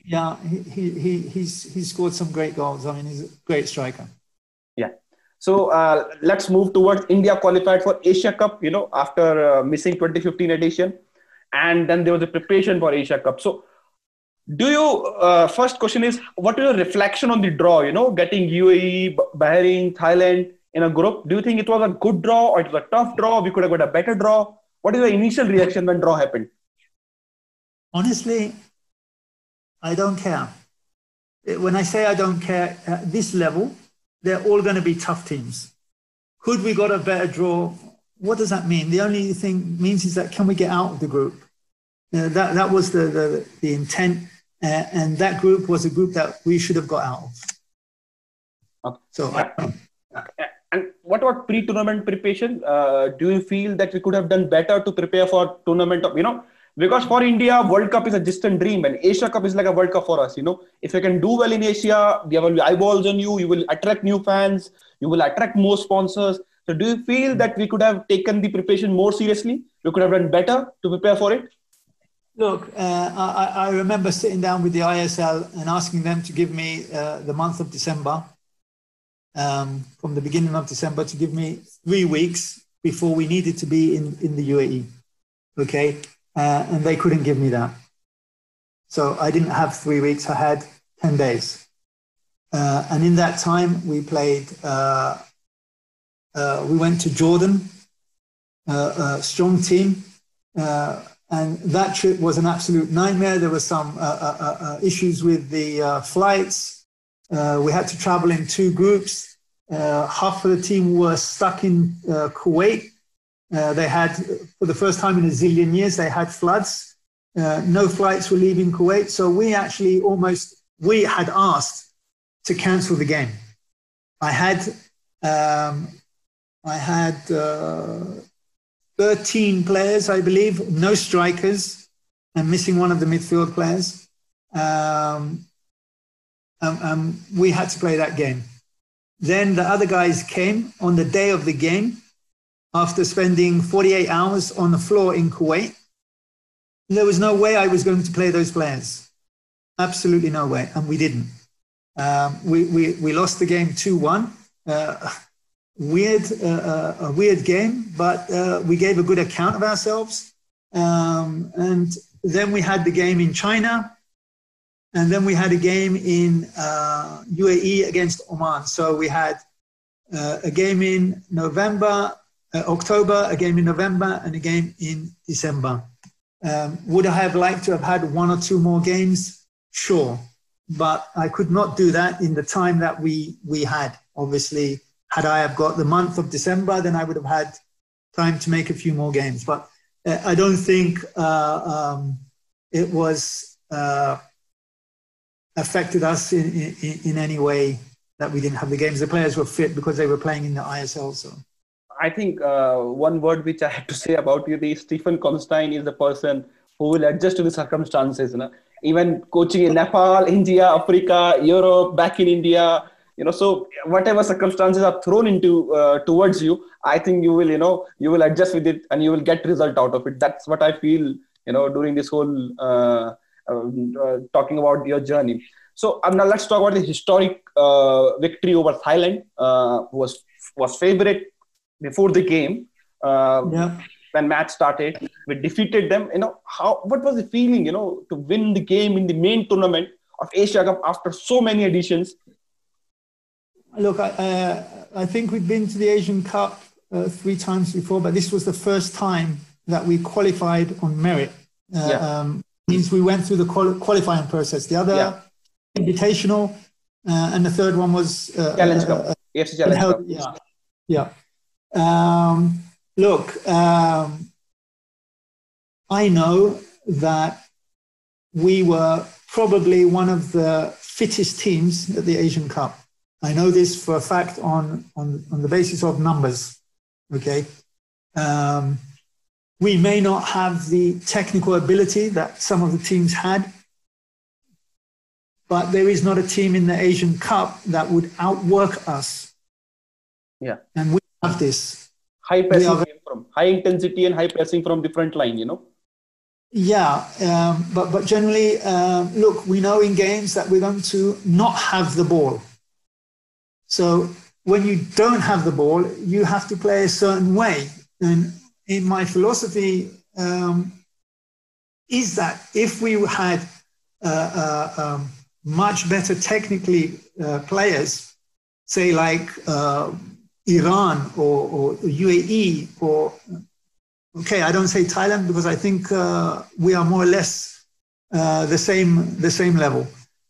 He's scored some great goals. I mean, he's a great striker. Yeah. So let's move towards India qualified for Asia Cup, after missing 2015 edition. And then there was a preparation for Asia Cup. So do you, first question is, what is your reflection on the draw, getting UAE, Bahrain, Thailand in a group? Do you think it was a good draw or it was a tough draw? We could have got a better draw. What is your initial reaction when draw happened? Honestly, I don't care. When I say I don't care, at this level, they're all going to be tough teams. Could we got a better draw? What does that mean? The only thing it means is that can we get out of the group? That was the intent, and that group was a group that we should have got out of. Okay. So, and what about pre-tournament preparation? Do you feel that we could have done better to prepare for tournament of, because for India, World Cup is a distant dream and Asia Cup is like a World Cup for us, If you can do well in Asia, there will be eyeballs on you, you will attract new fans, you will attract more sponsors. So do you feel that we could have taken the preparation more seriously? We could have done better to prepare for it? Look, I remember sitting down with the ISL and asking them to give me the month of December, from the beginning of December, to give me 3 weeks before we needed to be in the UAE. Okay. And they couldn't give me that. So I didn't have 3 weeks, I had 10 days. And in that time, we played, we went to Jordan, a strong team. And that trip was an absolute nightmare. There were some issues with the flights. We had to travel in 2 groups. Half of the team were stuck in Kuwait. They had, for the first time in a zillion years, they had floods. No flights were leaving Kuwait. So we actually we had asked to cancel the game. I had 13 players, I believe, no strikers, and missing one of the midfield players. We had to play that game. Then the other guys came on the day of the game, after spending 48 hours on the floor in Kuwait. There was no way I was going to play those players. Absolutely no way. And we didn't. We lost the game 2-1. A weird game, but we gave a good account of ourselves. And then we had the game in China. And then we had a game in UAE against Oman. So we had a game in October, a game in November, and a game in December. Would I have liked to have had 1 or 2 more games? Sure. But I could not do that in the time that we had. Obviously, had I have got the month of December, then I would have had time to make a few more games. But I don't think it was affected us in any way that we didn't have the games. The players were fit because they were playing in the ISL. So I think one word which I had to say about you is Stephen Constantine is the person who will adjust to the circumstances. Even coaching in Nepal, India, Africa, Europe, back in India, so whatever circumstances are thrown into towards you, I think you will, you will adjust with it and you will get result out of it. That's what I feel, during this whole talking about your journey. So now let's talk about the historic victory over Thailand. Was favorite before the game. Yeah. When match started, we defeated them. What was the feeling, to win the game in the main tournament of Asia Cup after so many editions? Look, I think we've been to the Asian Cup 3 times before, but this was the first time that we qualified on merit. Means we went through the qualifying process. The other invitational, and the third one was Challenge Cup. AFC Challenge Cup. Yeah. Look, I know that we were probably one of the fittest teams at the Asian Cup. I know this for a fact on the basis of numbers. Okay. We may not have the technical ability that some of the teams had, but there is not a team in the Asian Cup that would outwork us. Yeah. And we have this. High pressing from high intensity and high pressing from the front line, Yeah, but generally, look, we know in games that we're going to not have the ball. So when you don't have the ball, you have to play a certain way. And in my philosophy is that if we had much better technically players, say like Iran or UAE or okay, I don't say Thailand because I think we are more or less the same level,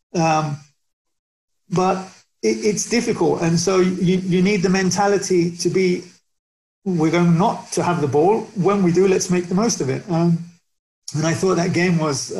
but it's difficult, and so you need the mentality to be. We're going not to have the ball. When we do, let's make the most of it. And I thought that game was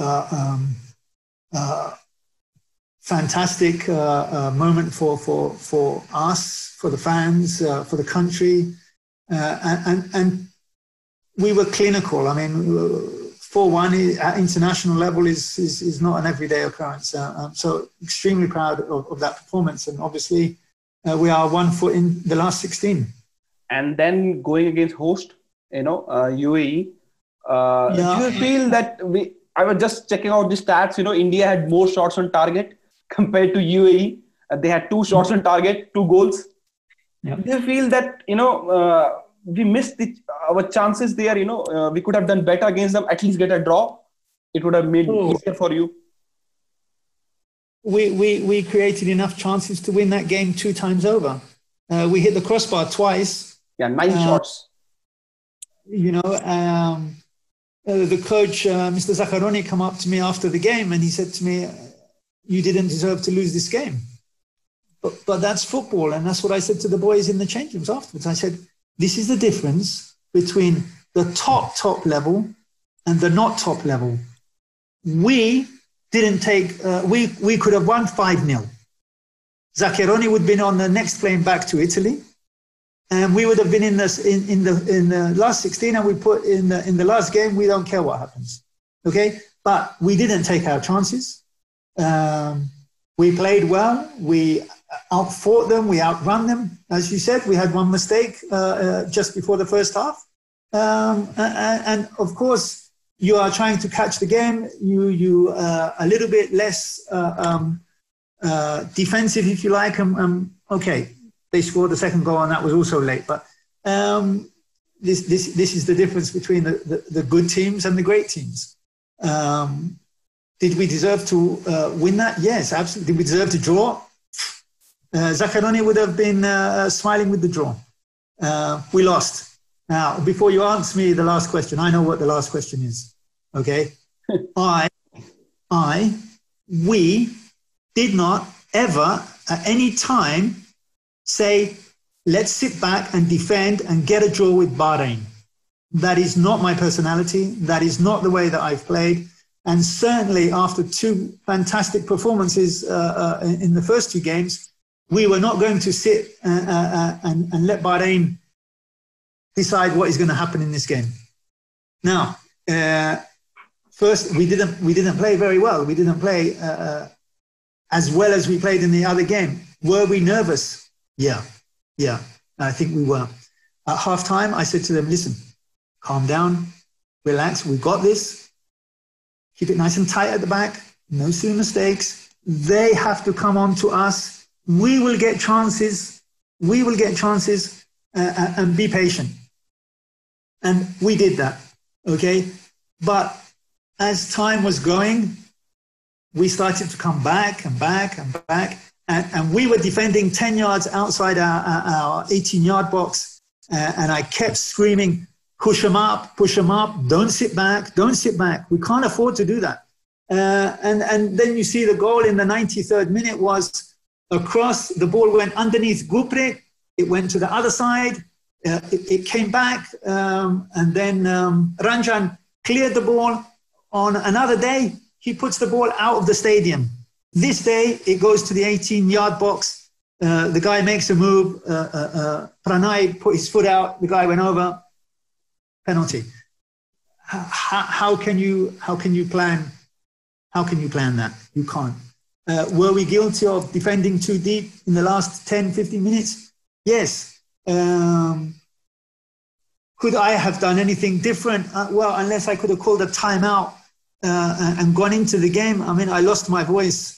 fantastic moment for us, for the fans, for the country, and we were clinical. I mean, 4-1 at international level is not an everyday occurrence. So extremely proud of that performance, and obviously we are 1 foot in the last 16. And then going against host, UAE. Do you feel that I was just checking out the stats. India had more shots on target compared to UAE. They had 2 shots on target, 2 goals. Yeah. Do you feel that we missed our chances there? We could have done better against them. At least get a draw. It would have made it easier for you. We created enough chances to win that game 2 times over. We hit the crossbar twice. Yeah, 9 shots. The coach, Mr. Zaccheroni, come up to me after the game and he said to me, "You didn't deserve to lose this game." But that's football, and that's what I said to the boys in the change rooms afterwards. I said, "This is the difference between the top level and the not top level. We didn't take. We could have won 5-0. Zaccheroni would have been on the next plane back to Italy, and we would have been in the last 16. And we put in the last game. We don't care what happens, okay? But we didn't take our chances. We played well. We outfought them. We outrun them. As you said, we had one mistake just before the first half, and of course." You are trying to catch the game. You a little bit less defensive, if you like. Okay, they scored the second goal, and that was also late. But this is the difference between the good teams and the great teams. Did we deserve to win that? Yes, absolutely. Did we deserve to draw? Zaccheroni would have been smiling with the draw. We lost. Now, before you answer me the last question, I know what the last question is. Okay, we did not ever at any time say, let's sit back and defend and get a draw with Bahrain. That is not my personality. That is not the way that I've played. And certainly after 2 fantastic performances in the first 2 games, we were not going to sit and let Bahrain decide what is going to happen in this game. Now, first, we didn't play very well. We didn't play as well as we played in the other game. Were we nervous? Yeah, I think we were. At halftime, I said to them, listen, calm down, relax, we got this. keep it nice and tight at the back, no silly mistakes. They have to come on to us. We will get chances. We will get chances and be patient. And we did that, okay? But as time was going, we started to come back and back and back. And we were defending 10 yards outside our 18-yard box. And I kept screaming, push them up, don't sit back, don't sit back. We can't afford to do that. And then you see the goal in the 93rd minute was across, the ball went underneath Gupre, it went to the other side, it came back, and then Ranjan cleared the ball. On another day, he puts the ball out of the stadium. This day, it goes to the 18-yard box. The guy makes a move. Pranay put his foot out. The guy went over. Penalty. How can you plan? How can you plan that? You can't. Were we guilty of defending too deep in the last 10, 15 minutes? Yes. Could I have done anything different? Well, unless I could have called a timeout and gone into the game. I mean, I lost my voice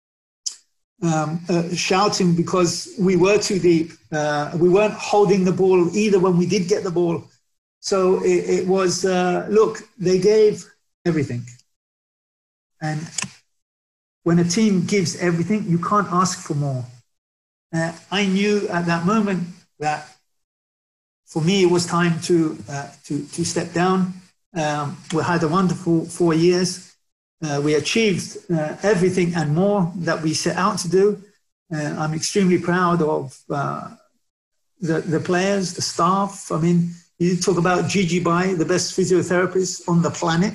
shouting because we were too deep. We weren't holding the ball either when we did get the ball. So it was, look, they gave everything. And when a team gives everything, you can't ask for more. I knew at that moment that for me, it was time to step down. We had a wonderful 4 years. We achieved everything and more that we set out to do. I'm extremely proud of the players, the staff. I mean, you talk about Gigi Bai, the best physiotherapist on the planet.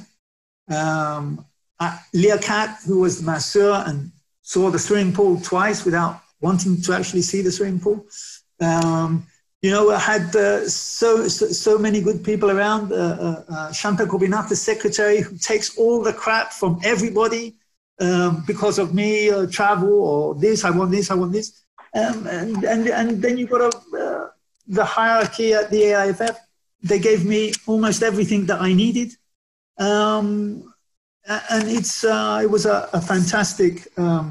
Leah Cat, who was the masseur and saw the swimming pool twice without wanting to actually see the swimming pool. You know, I had so many good people around. Shanta Gobinath, the secretary, who takes all the crap from everybody because of me, travel, or this, I want this, I want this. And then you've got the hierarchy at the AIFF. They gave me almost everything that I needed. And it was a fantastic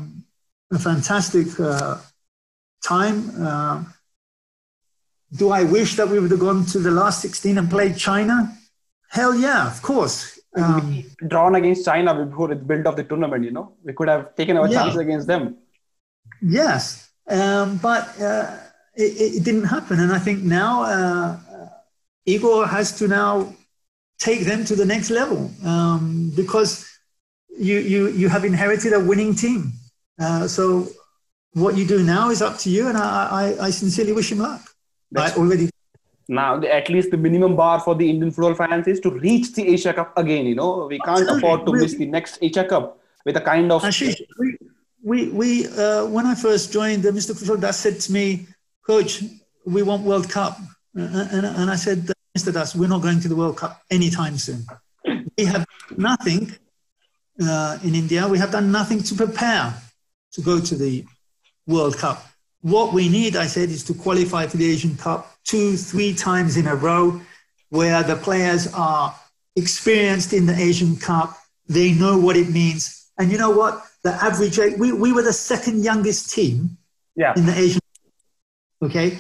time. Do I wish that we would have gone to the last 16 and played China? Hell yeah, of course. We drawn against China before the build of the tournament, you know. We could have taken our chances against them. Yes, but it didn't happen. And I think now Igor has to now take them to the next level because you have inherited a winning team. So what you do now is up to you, and I sincerely wish him luck. Now, at least the minimum bar for the Indian football fans is to reach the Asia Cup again. You know, we can't afford to miss the next Asia Cup with a kind of. Ashish, when I first joined, Mr. Kushal Das said to me, "Coach, we want World Cup," and I said, "Mr. Das, we're not going to the World Cup anytime soon. We have nothing in India. We have done nothing to prepare to go to the World Cup. What we need," I said, "is to qualify for the Asian Cup 2-3 times in a row where the players are experienced in the Asian Cup. They know what it means. And you know what? The average age, we were the second youngest team in the Asian Cup. Okay?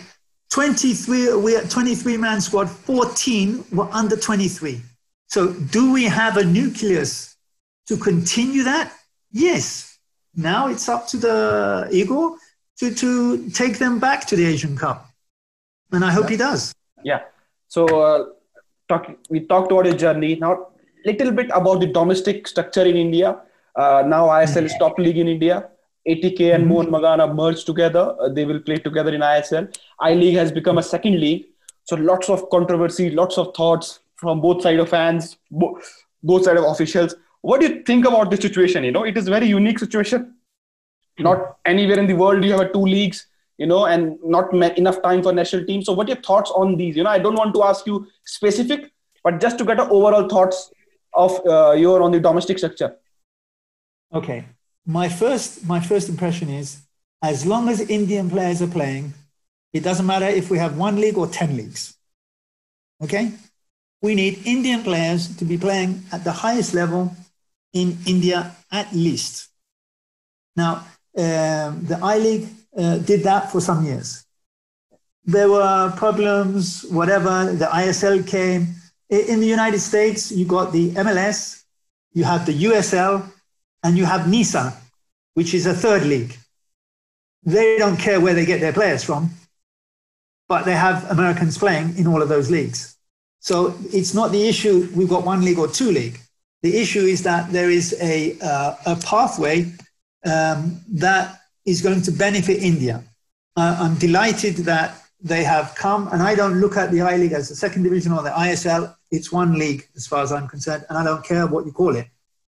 23-man squad, 14 were under 23. So do we have a nucleus to continue that? Yes. Now it's up to the Igor to take them back to the Asian Cup. And I hope he does. Yeah. So we talked about his journey. Now, little bit about the domestic structure in India. Now ISL is top league in India. ATK and Mohun Bagan are merged together. They will play together in ISL. I-League has become a second league. So lots of controversy, lots of thoughts from both sides of fans, both sides of officials. What do you think about this situation? You know, it is a very unique situation. Not anywhere in the world do you have 2 leagues, you know, and not enough time for national teams. So what are your thoughts on these? You know, I don't want to ask you specific, but just to get an overall thoughts of your on the domestic structure. Okay. My first impression is, as long as Indian players are playing, it doesn't matter if we have 1 league or 10 leagues. Okay? We need Indian players to be playing at the highest level in India at least. Now, the I-League did that for some years. There were problems, whatever, the ISL came. In the United States, you got the MLS, you have the USL, and you have NISA, which is a third league. They don't care where they get their players from, but they have Americans playing in all of those leagues. So it's not the issue, we've got one league or two league. The issue is that there is a pathway that is going to benefit India. I'm delighted that they have come, and I don't look at the I-League as the second division or the ISL. It's one league as far as I'm concerned, and I don't care what you call it.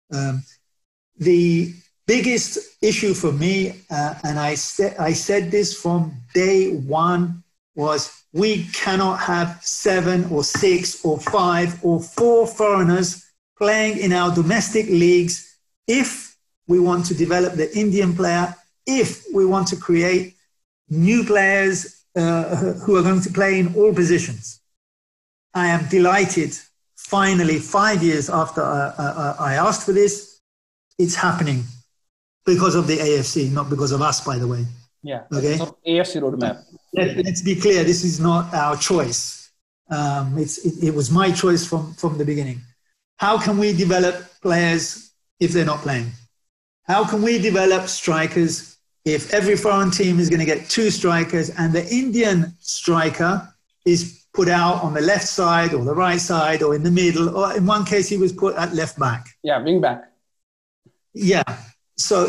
The biggest issue for me, and I said this from day one, was we cannot have 7 or 6 or 5 or 4 foreigners playing in our domestic leagues if we want to develop the Indian player, if we want to create new players who are going to play in all positions. I am delighted, finally, 5 years after I asked for this, it's happening because of the AFC, not because of us, by the way. Yeah, okay. So AFC roadmap. Let's be clear, this is not our choice. It was my choice from the beginning. How can we develop players if they're not playing? How can we develop strikers if every foreign team is going to get 2 strikers and the Indian striker is put out on the left side or the right side or in the middle, or in one case he was put at left back. Yeah, wing back. Yeah. So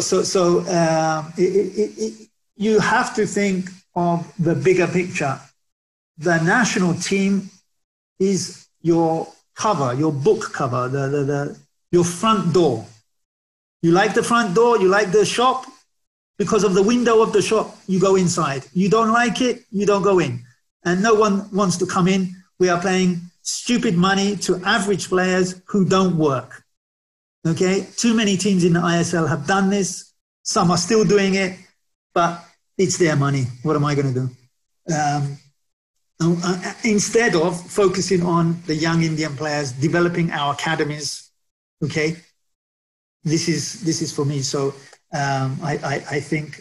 you have to think of the bigger picture. The national team is your cover, your book cover, your front door. You like the front door, you like the shop, because of the window of the shop, you go inside. You don't like it, you don't go in. And no one wants to come in. We are paying stupid money to average players who don't work. Okay? Too many teams in the ISL have done this. Some are still doing it, but it's their money. What am I going to do? Instead of focusing on the young Indian players, developing our academies, okay? This is for me. So I think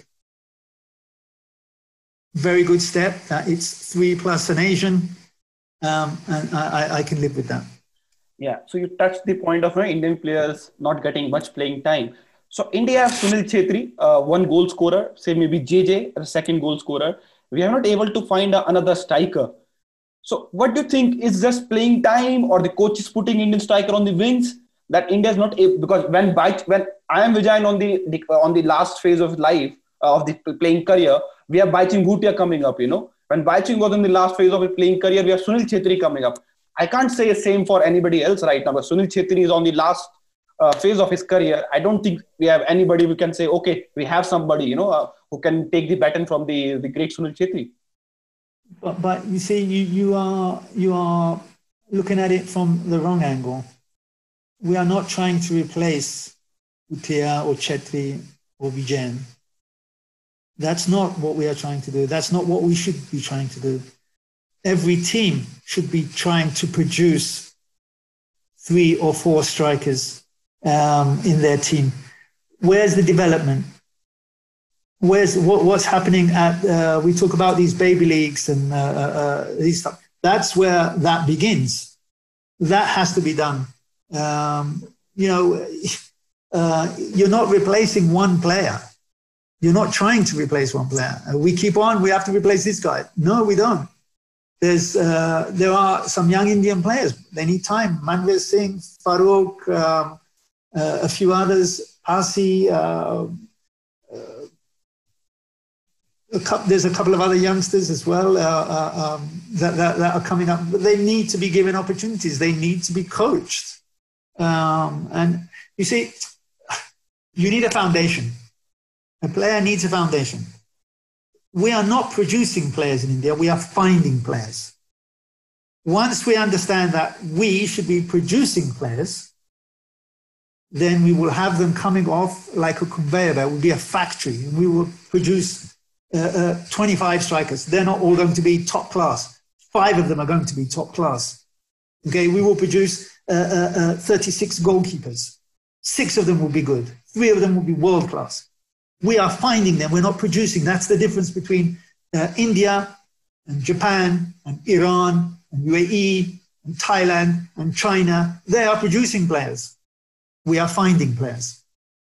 very good step that it's 3 plus an Asian, and I can live with that. Yeah, so you touched the point of Indian players not getting much playing time. So India has Sunil Chhetri, 1 goal scorer, say maybe JJ, a 2nd goal scorer. We are not able to find another striker. So what do you think, is just playing time, or the coach is putting Indian striker on the wings, that India is not able? Because when I am Vijayan on the last phase of life of the playing career, we have Baichung Bhutia coming up, When Baichung was in the last phase of his playing career, we have Sunil Chhetri coming up. I can't say the same for anybody else right now, but Sunil Chhetri is on the last phase of his career. I don't think we have anybody who can say, okay, we have somebody, who can take the baton from the great Sunil Chhetri. But you see, you are looking at it from the wrong angle. We are not trying to replace Bhutia or Chhetri or Vijayan. That's not what we are trying to do. That's not what we should be trying to do. Every team should be trying to produce 3 or 4 strikers in their team. Where's the development? What's happening at, we talk about these baby leagues and these stuff. That's where that begins. That has to be done. You're not replacing one player. You're not trying to replace one player. We keep on, we have to replace this guy. No, we don't. There are some young Indian players. They need time. Manveer Singh, Farooq, a few others, Pasi, there's a couple of other youngsters as well that are coming up. But they need to be given opportunities. They need to be coached. And you see, you need a foundation. A player needs a foundation. We are not producing players in India. We are finding players. Once we understand that we should be producing players, then we will have them coming off like a conveyor belt. It will be a factory. And we will produce 25 strikers. They're not all going to be top class. 5 of them are going to be top class. Okay, we will produce 36 goalkeepers. 6 of them will be good. 3 of them will be world class. We are finding them. We're not producing. That's the difference between India and Japan and Iran and UAE and Thailand and China. They are producing players. We are finding players.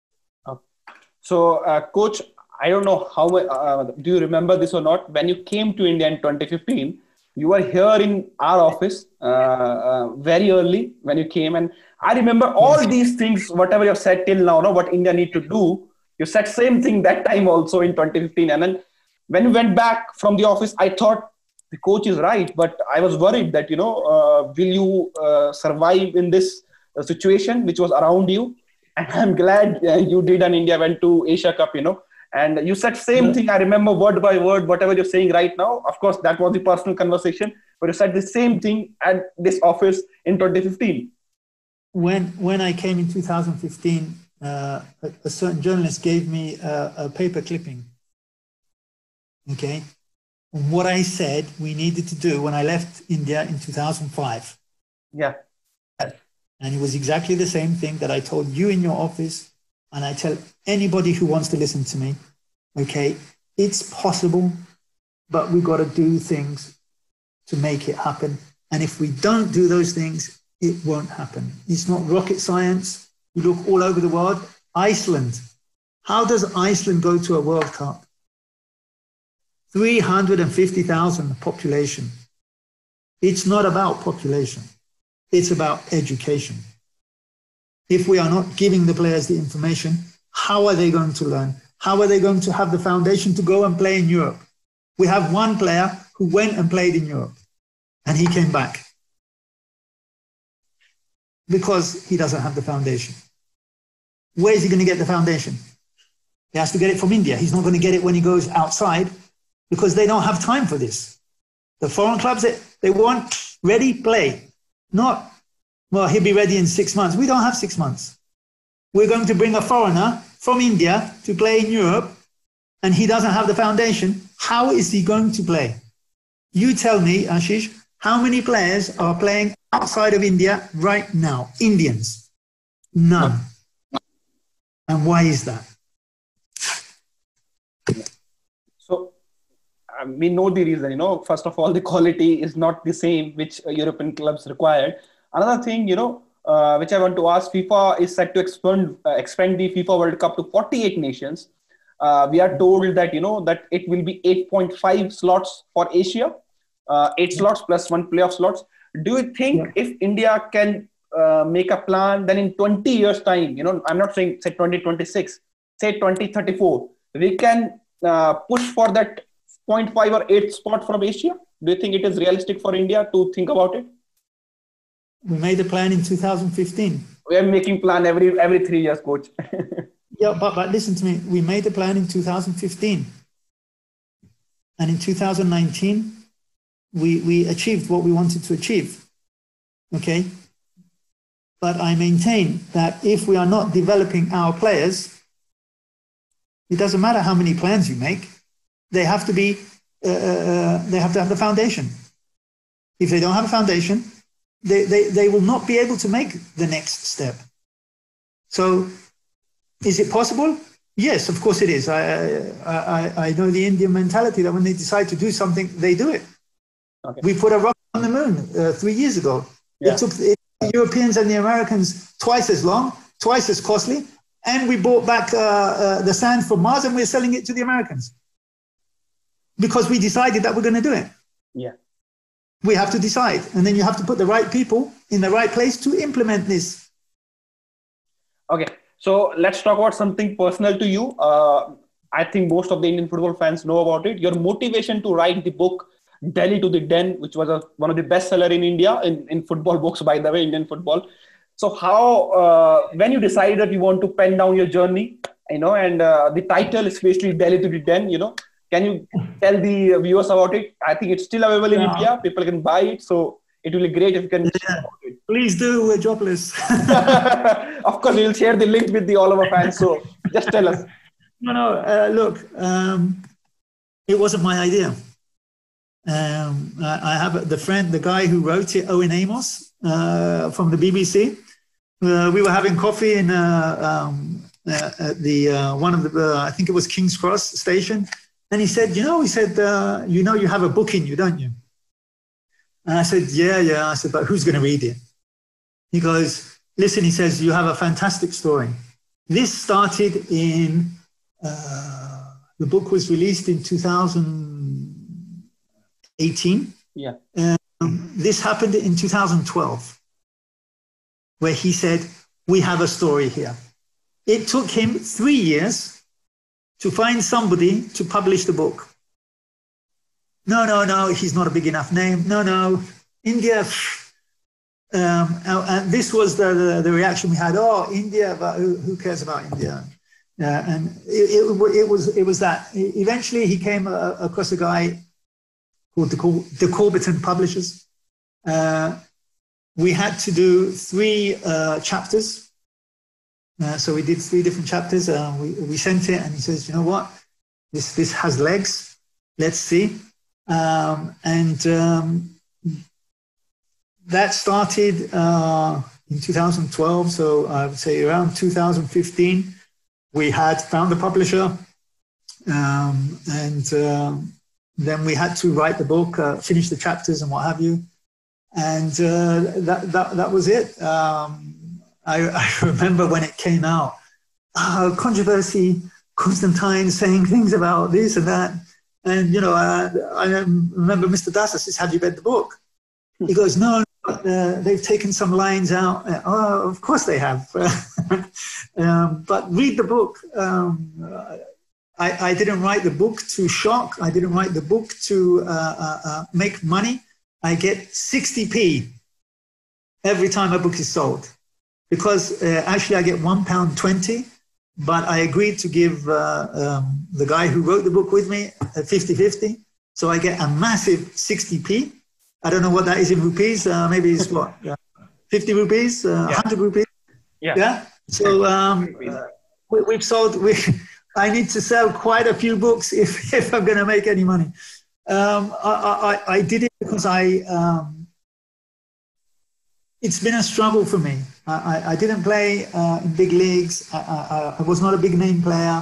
So, Coach, I don't know how do you remember this or not? When you came to India in 2015, you were here in our office very early when you came, and I remember all these things, whatever you've said till now, what India need to do. You said same thing that time also in 2015, and then when you went back from the office, I thought the coach is right, but I was worried that will you survive in this situation which was around you? And I'm glad you did, and India went to Asia Cup, and you said same thing. I remember word by word, whatever you're saying right now. Of course, that was the personal conversation, but you said the same thing at this office in 2015. When I came in 2015, a certain journalist gave me a paper clipping. Okay. And what I said we needed to do when I left India in 2005. Yeah. And it was exactly the same thing that I told you in your office, and I tell anybody who wants to listen to me. Okay, it's possible, but we got to do things to make it happen. And if we don't do those things, it won't happen. It's not rocket science. You look all over the world. Iceland. How does Iceland go to a World Cup? 350,000 population. It's not about population. It's about education. If we are not giving the players the information, how are they going to learn? How are they going to have the foundation to go and play in Europe? We have one player who went and played in Europe, and he came back because he doesn't have the foundation. Where is he going to get the foundation? He has to get it from India. He's not going to get it when he goes outside because they don't have time for this. The foreign clubs, they want ready play. Not, well, he'll be ready in 6 months. We don't have 6 months. We're going to bring a foreigner from India to play in Europe, and he doesn't have the foundation. How is he going to play? You tell me, Ashish, how many players are playing outside of India right now? Indians. None. And why is that? So, we know the reason, first of all, the quality is not the same which European clubs required. Another thing, which I want to ask, FIFA is set to expand the FIFA World Cup to 48 nations. We are told that, that it will be 8.5 slots for Asia, 8 slots plus 1 playoff slots. Do you think if India can make a plan, then in 20 years time, I'm not saying say 2026, say 2034, we can push for that 0.5 or 8 spot from Asia? Do you think it is realistic for India to think about it? We made a plan in 2015. We are making plan every 3 years, coach. Yeah, but listen to me. We made a plan in 2015. And in 2019, we achieved what we wanted to achieve. Okay? But I maintain that if we are not developing our players, it doesn't matter how many plans you make. They have to be, they have to have the foundation. If they don't have a foundation, they will not be able to make the next step. So, is it possible? Yes, of course it is. I know the Indian mentality that when they decide to do something, they do it. Okay. We put a rocket on the moon 3 years ago. Yeah. It took the Europeans and the Americans twice as long, twice as costly, and we brought back the sand from Mars and we're selling it to the Americans. Because we decided that we're going to do it. Yeah. We have to decide. And then you have to put the right people in the right place to implement this. Okay. So let's talk about something personal to you. I think most of the Indian football fans know about it. Your motivation to write the book, Delhi to the Den, which was one of the best seller in India in football books, by the way, Indian football. So how, when you decided that you want to pen down your journey, and the title is basically Delhi to the Den, can you tell the viewers about it? I think it's still available in India. People can buy it. So it will be great if you can share about it. Please do. We're jobless. Of course, we'll share the link with all of our fans. So just tell us. Look, it wasn't my idea. I have the guy who wrote it, Owen Amos, from the BBC. we were having coffee in at the one of the I think it was King's Cross station, and he said, you have a book in you, don't you? And I said, yeah. I said, but who's going to read it? He goes, listen. He says, you have a fantastic story. This started in the book was released in 2018. Yeah. This happened in 2012, where he said, we have a story here. It took him 3 years to find somebody to publish the book. No, he's not a big enough name. No, India. And this was the reaction we had. Oh, India, but who cares about India? And it was that. Eventually, he came across a guy called the Corbiton Publishers. We had to do 3 chapters. So we did 3 different chapters. We sent it, and he says, you know what? This has legs. Let's see. That started in 2012. So I would say around 2015, we had found a publisher. Then we had to write the book, finish the chapters and what have you. And that was it. I remember when it came out, controversy, Constantine saying things about this and that. And, I remember Mr. Dasa says, have you read the book? He goes, no, they've taken some lines out. Oh, of course they have. But read the book. I didn't write the book to shock. I didn't write the book to make money. I get 60p every time a book is sold. Because actually I get £1.20, but I agreed to give the guy who wrote the book with me a 50-50. So I get a massive 60p. I don't know what that is in rupees. Maybe it's what? 50 rupees, 100 rupees. Yeah. So we've sold, I need to sell quite a few books if I'm going to make any money. I did it because it's been a struggle for me. I didn't play in big leagues. I was not a big name player.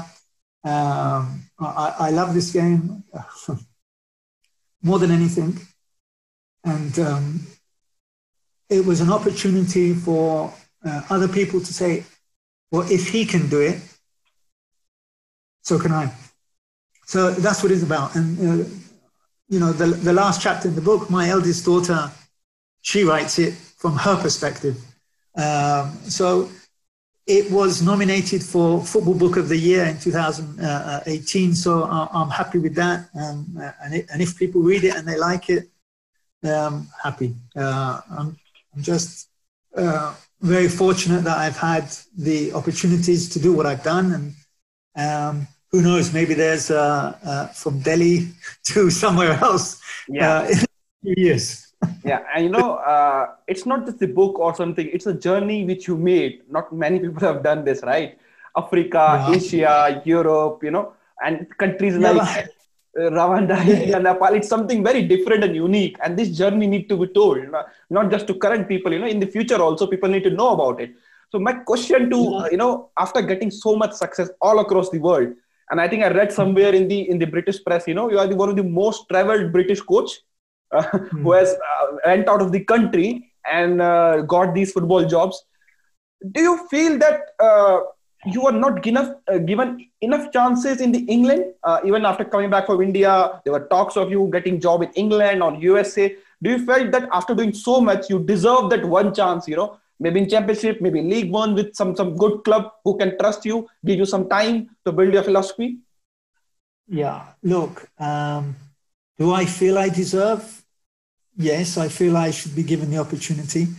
I love this game more than anything. And it was an opportunity for other people to say, well, if he can do it, so can I. So that's what it's about. And, the last chapter in the book, my eldest daughter, she writes it from her perspective. So it was nominated for Football Book of the Year in 2018. So I'm happy with that. And if people read it and they like it, happy. I'm just very fortunate that I've had the opportunities to do what I've done. And who knows, maybe there's from Delhi to somewhere else in a few years. Yeah, and it's not just the book or something, it's a journey which you made. Not many people have done this, right? Africa, Asia, Europe, and countries like Rwanda, India, Nepal. It's something very different and unique. And this journey needs to be told, not just to current people, in the future also people need to know about it. So my question to, after getting so much success all across the world, and I think I read somewhere in the British press, you are one of the most traveled British coach who has went out of the country and got these football jobs. Do you feel that you are not given enough chances in the England? Even after coming back from India, there were talks of you getting job in England or USA. Do you feel that after doing so much, you deserve that one chance, maybe in Championship, maybe League One with some good club who can trust you, give you some time to build your philosophy? Yeah, look, do I feel I deserve? Yes, I feel I should be given the opportunity.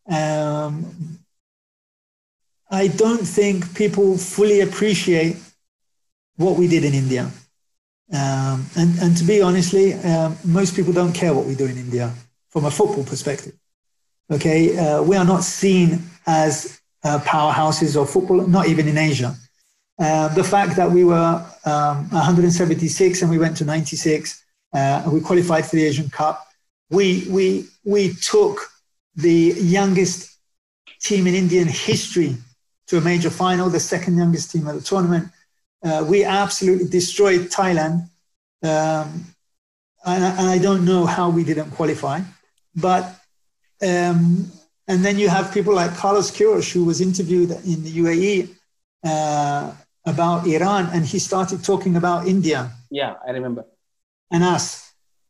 I don't think people fully appreciate what we did in India. And to be honestly, most people don't care what we do in India from a football perspective. Okay, we are not seen as powerhouses of football, not even in Asia. The fact that we were 176 and we went to 96, we qualified for the Asian Cup. We took the youngest team in Indian history to a major final, the second youngest team at the tournament. We absolutely destroyed Thailand. And I don't know how we didn't qualify. But, and then you have people like Carlos Queiroz, who was interviewed in the UAE about Iran, and he started talking about India. Yeah, I remember. And us.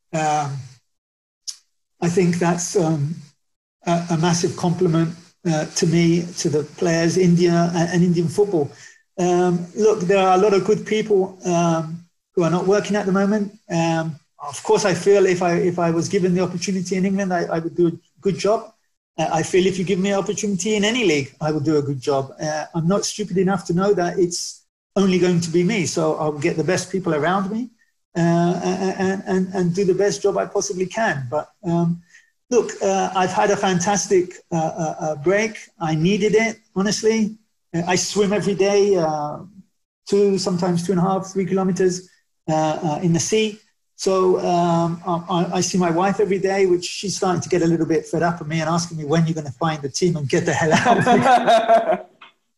I think that's a massive compliment to me, to the players, India and Indian football. Look, there are a lot of good people who are not working at the moment. Of course, I feel if I was given the opportunity in England, I would do a good job. I feel if you give me an opportunity in any league, I will do a good job. I'm not stupid enough to know that it's only going to be me. So I'll get the best people around me and do the best job I possibly can. But look, I've had a fantastic break. I needed it, honestly. I swim every day, sometimes 2.5, 3 kilometers in the sea. So I see my wife every day, which she's starting to get a little bit fed up of me and asking me when you're going to find the team and get the hell out.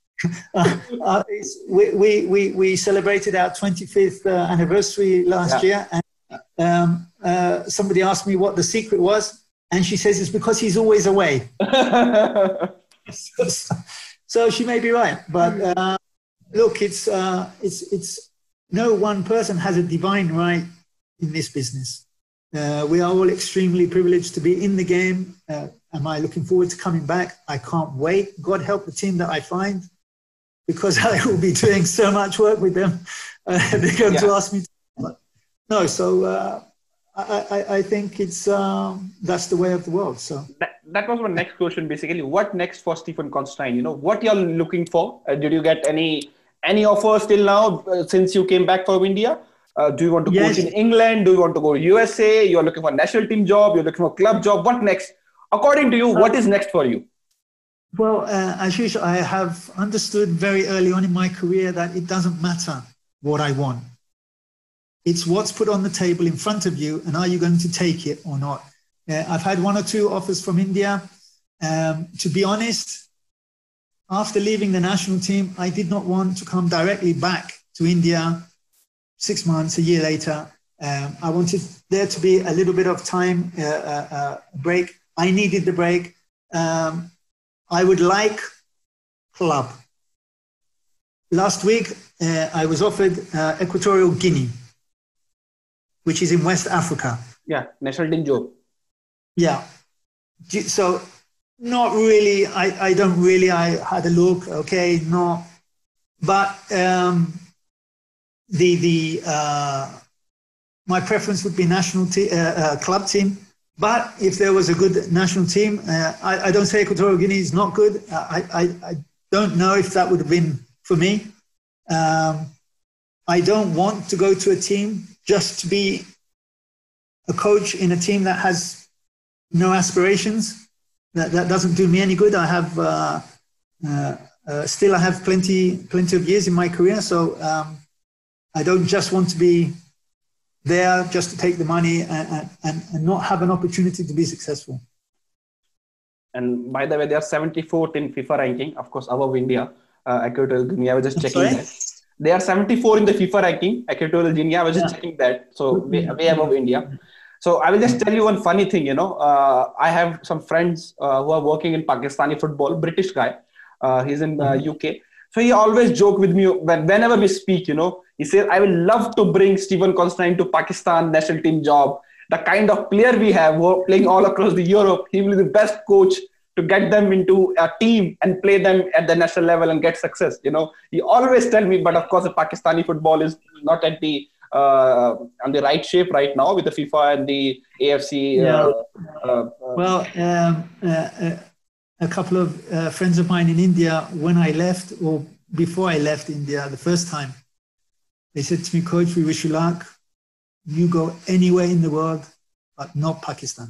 We celebrated our 25th anniversary last year, and somebody asked me what the secret was, and she says it's because he's always away. So she may be right, but look, it's no one person has a divine right in this business. We are all extremely privileged to be in the game. Am I looking forward to coming back? I can't wait. God help the team that I find, because I will be doing so much work with them. They're going to ask me to. No, so I think it's that's the way of the world. So that was my next question. Basically, what next for Stephen Constantine? You know, what you're looking for? Did you get any offers till now since you came back from India? Do you want to coach in England? Do you want to go to USA? You're looking for a national team job? You're looking for a club job? What next? According to you, what is next for you? Well, Ashish, I have understood very early on in my career that it doesn't matter what I want. It's what's put on the table in front of you, and are you going to take it or not? I've had 1 or 2 offers from India. To be honest, after leaving the national team, I did not want to come directly back to India 6 months, a year later. I wanted there to be a little bit of time, break. I needed the break. I would like club. Last week, I was offered Equatorial Guinea, which is in West Africa. Yeah, national team job. Yeah. So not really, I don't really, I had a look, okay, no. But my preference would be national club team. But if there was a good national team, I don't say Equatorial Guinea is not good. I don't know if that would have been for me. I don't want to go to a team just to be a coach in a team that has no aspirations. That doesn't do me any good. I have still I have plenty of years in my career, so I don't just want to be there just to take the money and not have an opportunity to be successful. And by the way, they are 74th in FIFA ranking, of course, above India. Equatorial Guinea, I was just checking that. They are 74 in the FIFA ranking, Equatorial Guinea. I was just checking that. So way above India. So I will just tell you one funny thing, I have some friends who are working in Pakistani football, British guy. He's in UK. So he always joke with me whenever we speak, he says, I will love to bring Stephen Constantine to Pakistan national team job. The kind of player we have playing all across the Europe, he will be the best coach to get them into a team and play them at the national level and get success. He always tell me, but of course, the Pakistani football is not at the on the right shape right now with the FIFA and the AFC. A couple of friends of mine in India, when I left or before I left India the first time, they said to me, Coach, we wish you luck. You go anywhere in the world, but not Pakistan.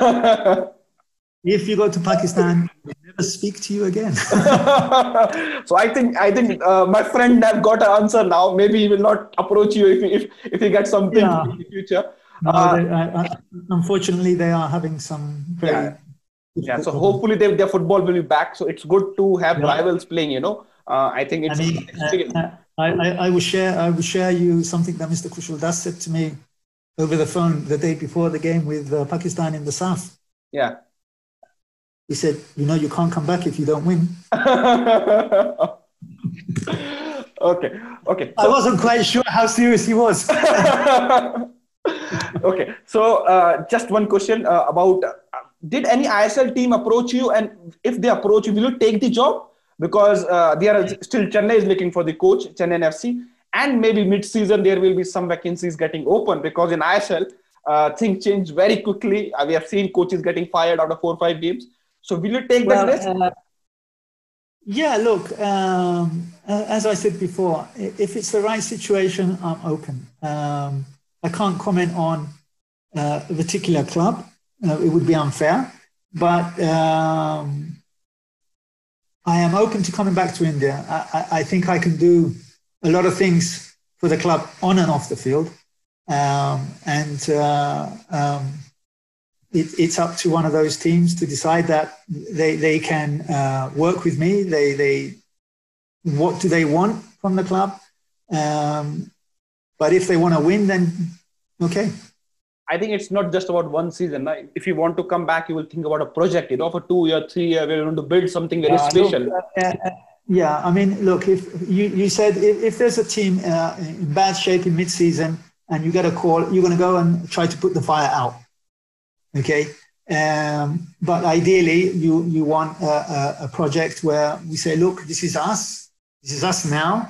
If you go to Pakistan, we'll never speak to you again. So I think my friend have got an answer now. Maybe he will not approach you if he gets something in the future. No, unfortunately, they are having some very Yeah, so hopefully their football will be back. So it's good to have rivals playing. I think it's I mean, I will share you something that Mr. Kushal Das said to me over the phone the day before the game with Pakistan in the South. Yeah. He said, you can't come back if you don't win. Okay. I wasn't quite sure how serious he was. Okay. So just one question about, did any ISL team approach you? And if they approach you, will you take the job? Because Chennai is looking for the coach, Chennai FC. And maybe mid-season, there will be some vacancies getting open. Because in ISL, things change very quickly. We have seen coaches getting fired out of 4 or 5 games. So will you take that risk? Yeah, look, as I said before, if it's the right situation, I'm open. I can't comment on a particular club. It would be unfair. But I am open to coming back to India. I think I can do a lot of things for the club on and off the field. It's up to one of those teams to decide that they can work with me. What do they want from the club? But if they want to win, then okay. I think it's not just about one season. Right? If you want to come back, you will think about a project, for 2 years, 3 years, we're going to build something very special. Look, yeah, I mean, look, if you said if there's a team in bad shape in mid-season and you get a call, you're going to go and try to put the fire out. Okay. But ideally, you want a project where we say, look, this is us. This is us now.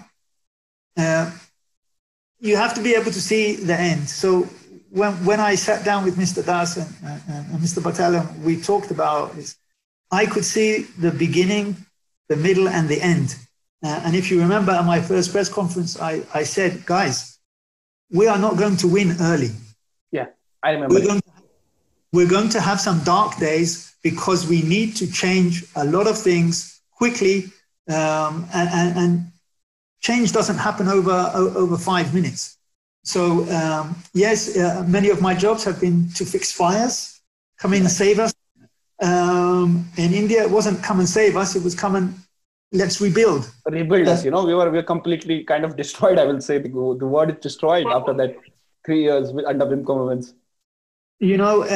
You have to be able to see the end. So when I sat down with Mr. Das and Mr. Patel, we talked about this, I could see the beginning, the middle, and the end. And if you remember at my first press conference, I said, guys, we are not going to win early. Yeah, I remember. We're going to have some dark days because we need to change a lot of things quickly. And change doesn't happen over 5 minutes. So, yes, many of my jobs have been to fix fires, come in and save us. In India, it wasn't come and save us. It was come and let's rebuild. Rebuild us, we were completely kind of destroyed, I will say. The word is destroyed after that 3 years under Wim Koemans. We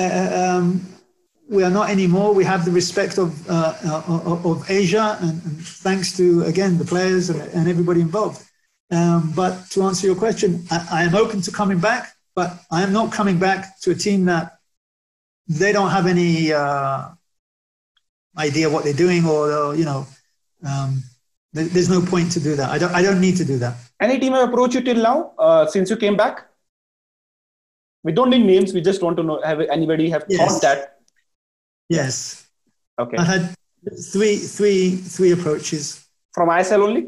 are not anymore. We have the respect of Asia, and thanks to, again, the players and everybody involved. But to answer your question, I am open to coming back, but I am not coming back to a team that they don't have any idea what they're doing, or there's no point to do that. I don't need to do that. Any team have approached you till now since you came back? We don't need names. We just want to know, have anybody have thought that? Yes. Okay. I had three approaches. From ISL only?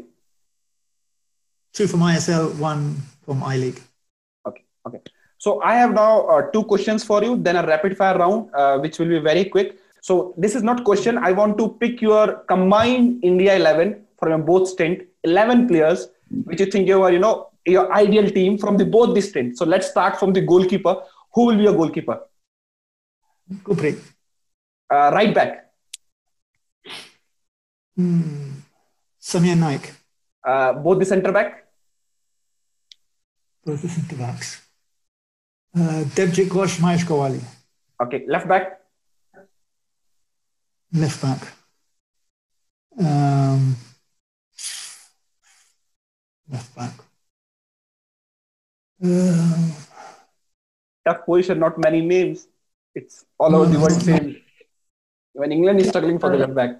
2 from ISL, 1 from I-League. Okay. So I have now 2 questions for you, then a rapid fire round, which will be very quick. So this is not question. I want to pick your combined India 11 from your both stint, 11 players, which you think your ideal team from both the stint. So let's start from the goalkeeper. Who will be your goalkeeper? Gurpreet. Right back. Samir Naik. Both the centre back. Both the centre backs. Devjit Ghosh, Mahesh Kawali. Okay. Left back. Left back. Left back. Tough position, not many names. It's all over the world same. When England is struggling for the left back.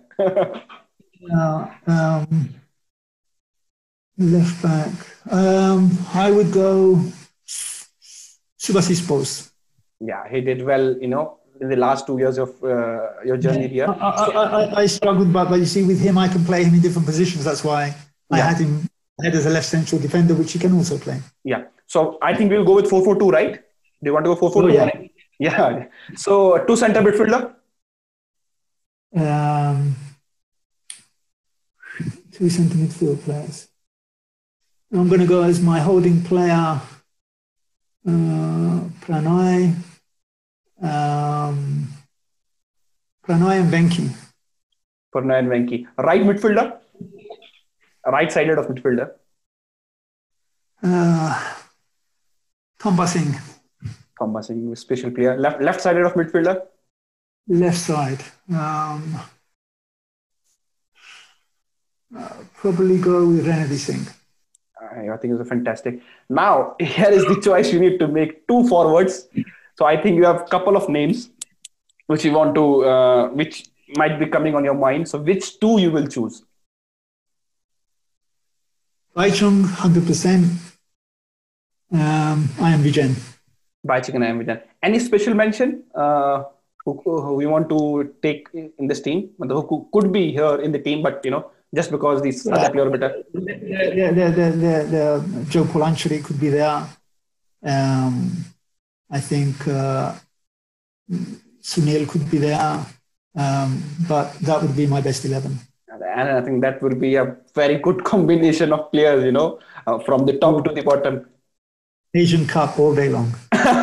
Left back. I would go Subhasis Bose. Yeah, he did well, in the last 2 years of your journey here. I struggled, but you see, with him, I can play him in different positions. That's why I had him as a left central defender, which he can also play. Yeah. So I think we'll go with 4-4-2, right? Do you want to go 4-4-2? Oh, yeah. Yeah. So 2 centre midfielder? 2 centre midfield players. I'm going to go as my holding player, Pranay. Pranay and Venki. Pranay and Venki. Right midfielder? Right-sided of midfielder? Tomba Singh. Tomba Singh, special player. Left-sided of midfielder? Left side. Probably go with Ranveer Singh. I think it's fantastic. Now, here is the choice you need to make. 2 forwards. So I think you have a couple of names which you want to, which might be coming on your mind. So which 2 you will choose? Baichung, 100%. I am Vijayan. Baichung and I am Vijayan. Any special mention who you want to take in this team? Who could be here in the team, but just because these other players are better. Joe Polancheri could be there. I think Sunil could be there. But that would be my best 11. And I think that would be a very good combination of players, from the top to the bottom. Asian Cup all day long.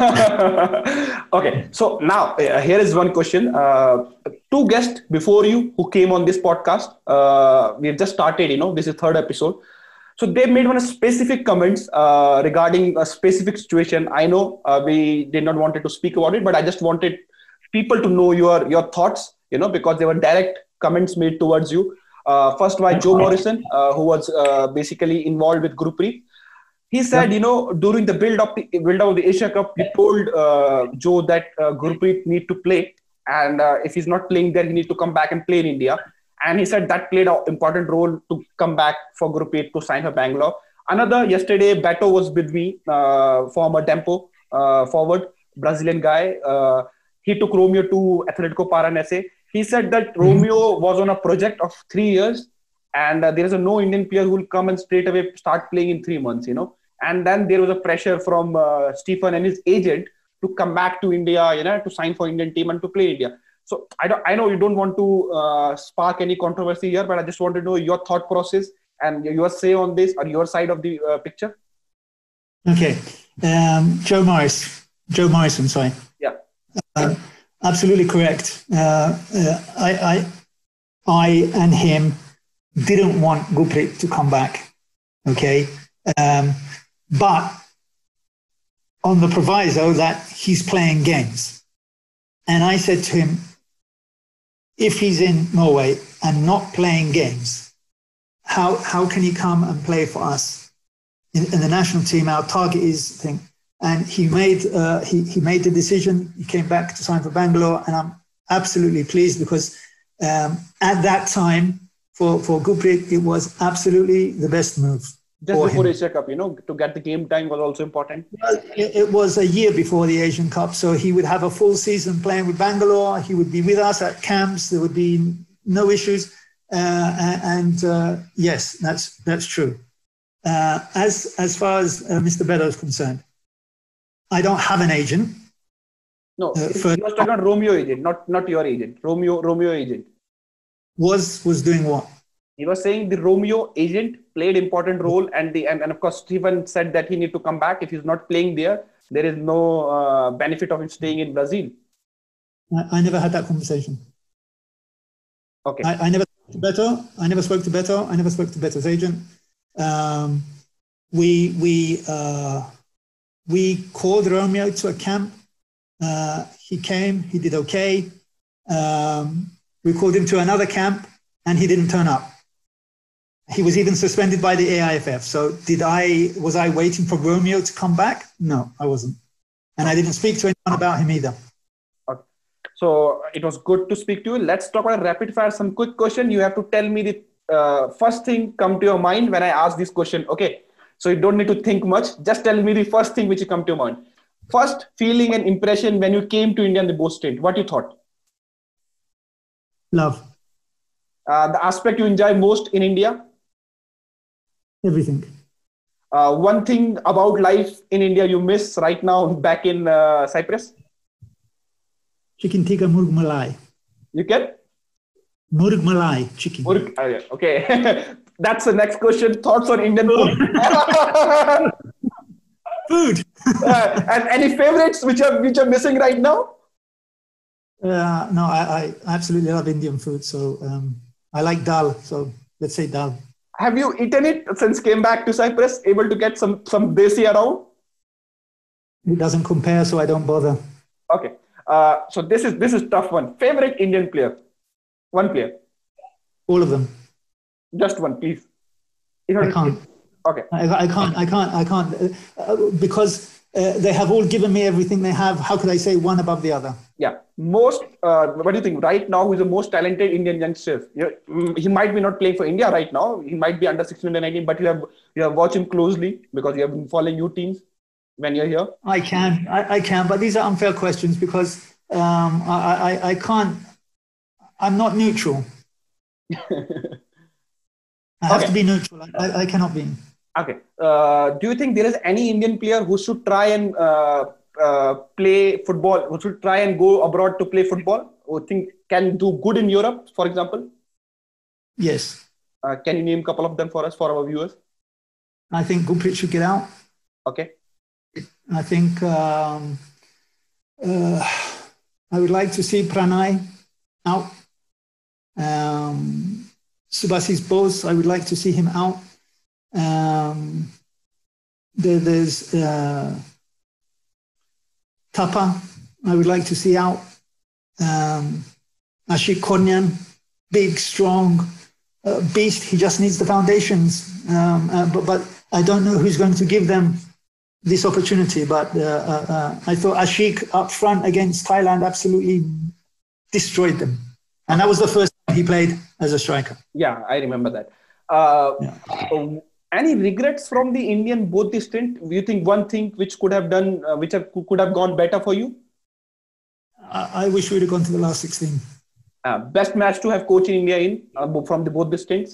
Okay, so now here is one question. 2 guests before you who came on this podcast, we've just started, this is 3rd episode. So they made one specific comments regarding a specific situation. I know we did not wanted to speak about it, but I just wanted people to know your thoughts, because they were direct comments made towards you. First by Joe Morrison, who was basically involved with Gurpreet. He said, during the build up of the Asia Cup, he told Joe that Gurpreet need to play, and if he's not playing there, he need to come back and play in India. And he said that played an important role to come back for Gurpreet to sign for Bangalore. Another, yesterday, Beto was with me, former Tempo forward, Brazilian guy. He took Romeo to Atletico Paranaense. He said that Romeo was on a project of 3 years, and there is no Indian player who will come and straight away start playing in 3 months, And then there was a pressure from Stephen and his agent to come back to India, to sign for Indian team and to play India. So I know you don't want to spark any controversy here, but I just want to know your thought process and your say on this, or your side of the picture. Okay. Joe Morrison, sorry. Yeah. Absolutely correct. I and him didn't want Gurpreet to come back. Okay. But on the proviso that he's playing games. And I said to him, if he's in Norway and not playing games, how can he come and play for us in the national team? Our target is thing. And he made the decision. He came back to sign for Bangalore, and I'm absolutely pleased because at that time for Gurpreet, it was absolutely the best move. Just before Asia Cup, to get the game time was also important. Well, it was a year before the Asian Cup, so he would have a full season playing with Bangalore. He would be with us at camps. There would be no issues, yes, that's true. As far as Mr. Beto is concerned, I don't have an agent. No, he was talking about Romeo agent, not your agent. Romeo agent was doing what? He was saying the Romeo agent played important role, and of course Stephen said that he need to come back. If he's not playing there is no benefit of him staying in Brazil. I never had that conversation. Okay. I never spoke to Beto. I never spoke to Beto. I never spoke to Beto's agent. We called Romeo to a camp. He came. He did okay. We called him to another camp, and he didn't turn up. He was even suspended by the AIFF. So was I waiting for Romeo to come back? No, I wasn't. And I didn't speak to anyone about him either. Okay. So it was good to speak to you. Let's talk about rapid fire. Some quick question. You have to tell me the first thing come to your mind when I ask this question. Okay. So you don't need to think much. Just tell me the first thing which come to your mind. First feeling and impression when you came to India in the boat state. What you thought? Love. The aspect you enjoy most in India? Everything. One thing about life in India you miss right now back in Cyprus? Chicken tikka murg malai. You can? Murg malai, chicken. Okay. That's the next question. Thoughts on Indian food? Food. And any favorites which are missing right now? No, I absolutely love Indian food. So I like dal. So let's say dal. Have you eaten it since came back to Cyprus? Able to get some desi around? It doesn't compare, so I don't bother. Okay. So this is tough one. Favorite Indian player? One player. All of them. Just one, please. I can't. Okay. I can't. Because they have all given me everything they have. How could I say one above the other? Yeah. Most, what do you think? Right now, who's the most talented Indian youngster? He might be not playing for India right now. He might be under 16, under 19, but you have watched him closely because you have been following your teams when you're here. I can, but these are unfair questions because I can't. I'm not neutral. I have to be neutral. I cannot be. Okay. Do you think there is any Indian player who should try and play football, who should try and go abroad to play football, who think can do good in Europe, for example? Yes. Can you name a couple of them for us, for our viewers? I think Gurpreet should get out. Okay. I think I would like to see Pranay out. Subhasis Bose, I would like to see him out. There's Tapa, I would like to see out. Ashik Konyan, big, strong beast. He just needs the foundations. But I don't know who's going to give them this opportunity. But I thought Ashik up front against Thailand absolutely destroyed them. And that was the first time he played as a striker. Yeah, I remember that. Any regrets from the Indian both the stint? Do you think one thing which could have done, could have gone better for you? I wish we would have gone to the last 16. Best match to have coached in India in from both the stints?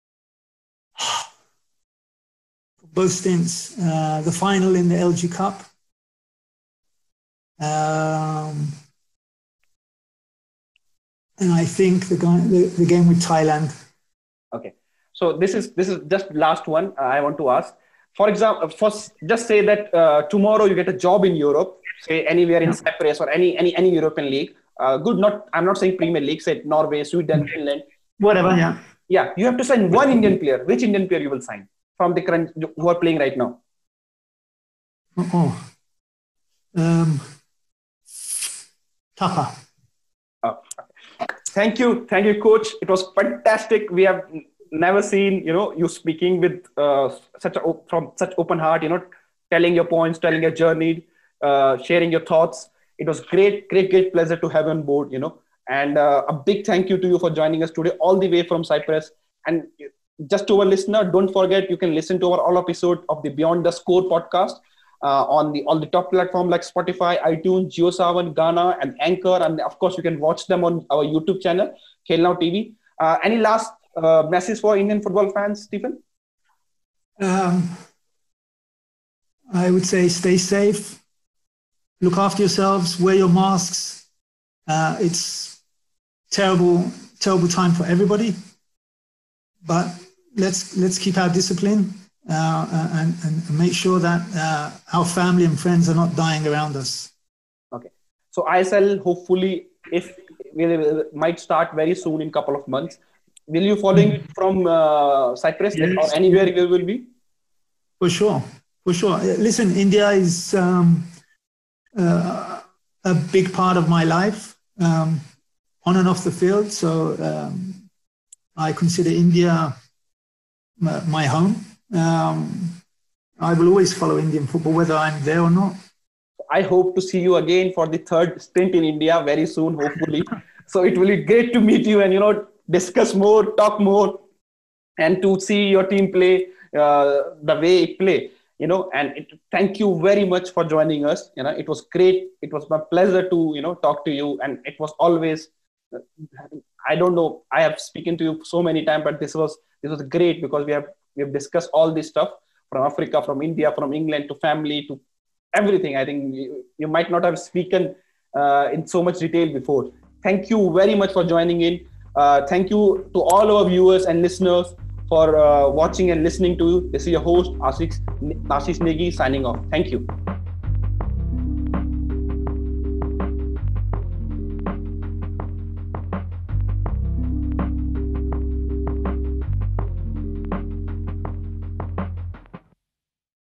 Both stints. The final in the LG Cup. And I think the game with Thailand. Okay. So this is just last one I want to ask. For example, first, just say that tomorrow you get a job in Europe, say anywhere in Cyprus or any European league. I'm not saying Premier League, say Norway, Sweden, Finland. Whatever, yeah. Yeah, you have to sign one Indian player. Which Indian player you will sign from the current who are playing right now? Tapa. Oh, thank you, coach. It was fantastic. We have never seen you speaking with from such open heart. Telling your points, telling your journey, sharing your thoughts. It was great pleasure to have you on board. And a big thank you to you for joining us today, all the way from Cyprus. And just to our listener, don't forget you can listen to our all episode of the Beyond the Score podcast on the top platform like Spotify, iTunes, JioSaavn, Gaana, and Anchor. And of course, you can watch them on our YouTube channel, Khel Now TV. Any last message for Indian football fans, Stephen? I would say stay safe, look after yourselves, wear your masks. It's terrible time for everybody, but let's keep our discipline and make sure that our family and friends are not dying around us. Okay, so ISL hopefully we might start very soon in couple of months. Will you following it from Cyprus, yes, or anywhere you will be? For sure. Listen, India is a big part of my life, on and off the field. So I consider India my home. I will always follow Indian football, whether I'm there or not. I hope to see you again for the third stint in India very soon, hopefully. So it will be great to meet you and, discuss more, talk more, and to see your team play the way it play, and thank you very much for joining us. It was great. It was my pleasure to, talk to you. And it was always, I don't know, I have spoken to you so many times, but this was great because we have discussed all this stuff from Africa, from India, from England to family to everything. I think you might not have spoken in so much detail before. Thank you very much for joining in. Thank you to all our viewers and listeners for watching and listening to you. This is your host, Ashish Negi, signing off. Thank you.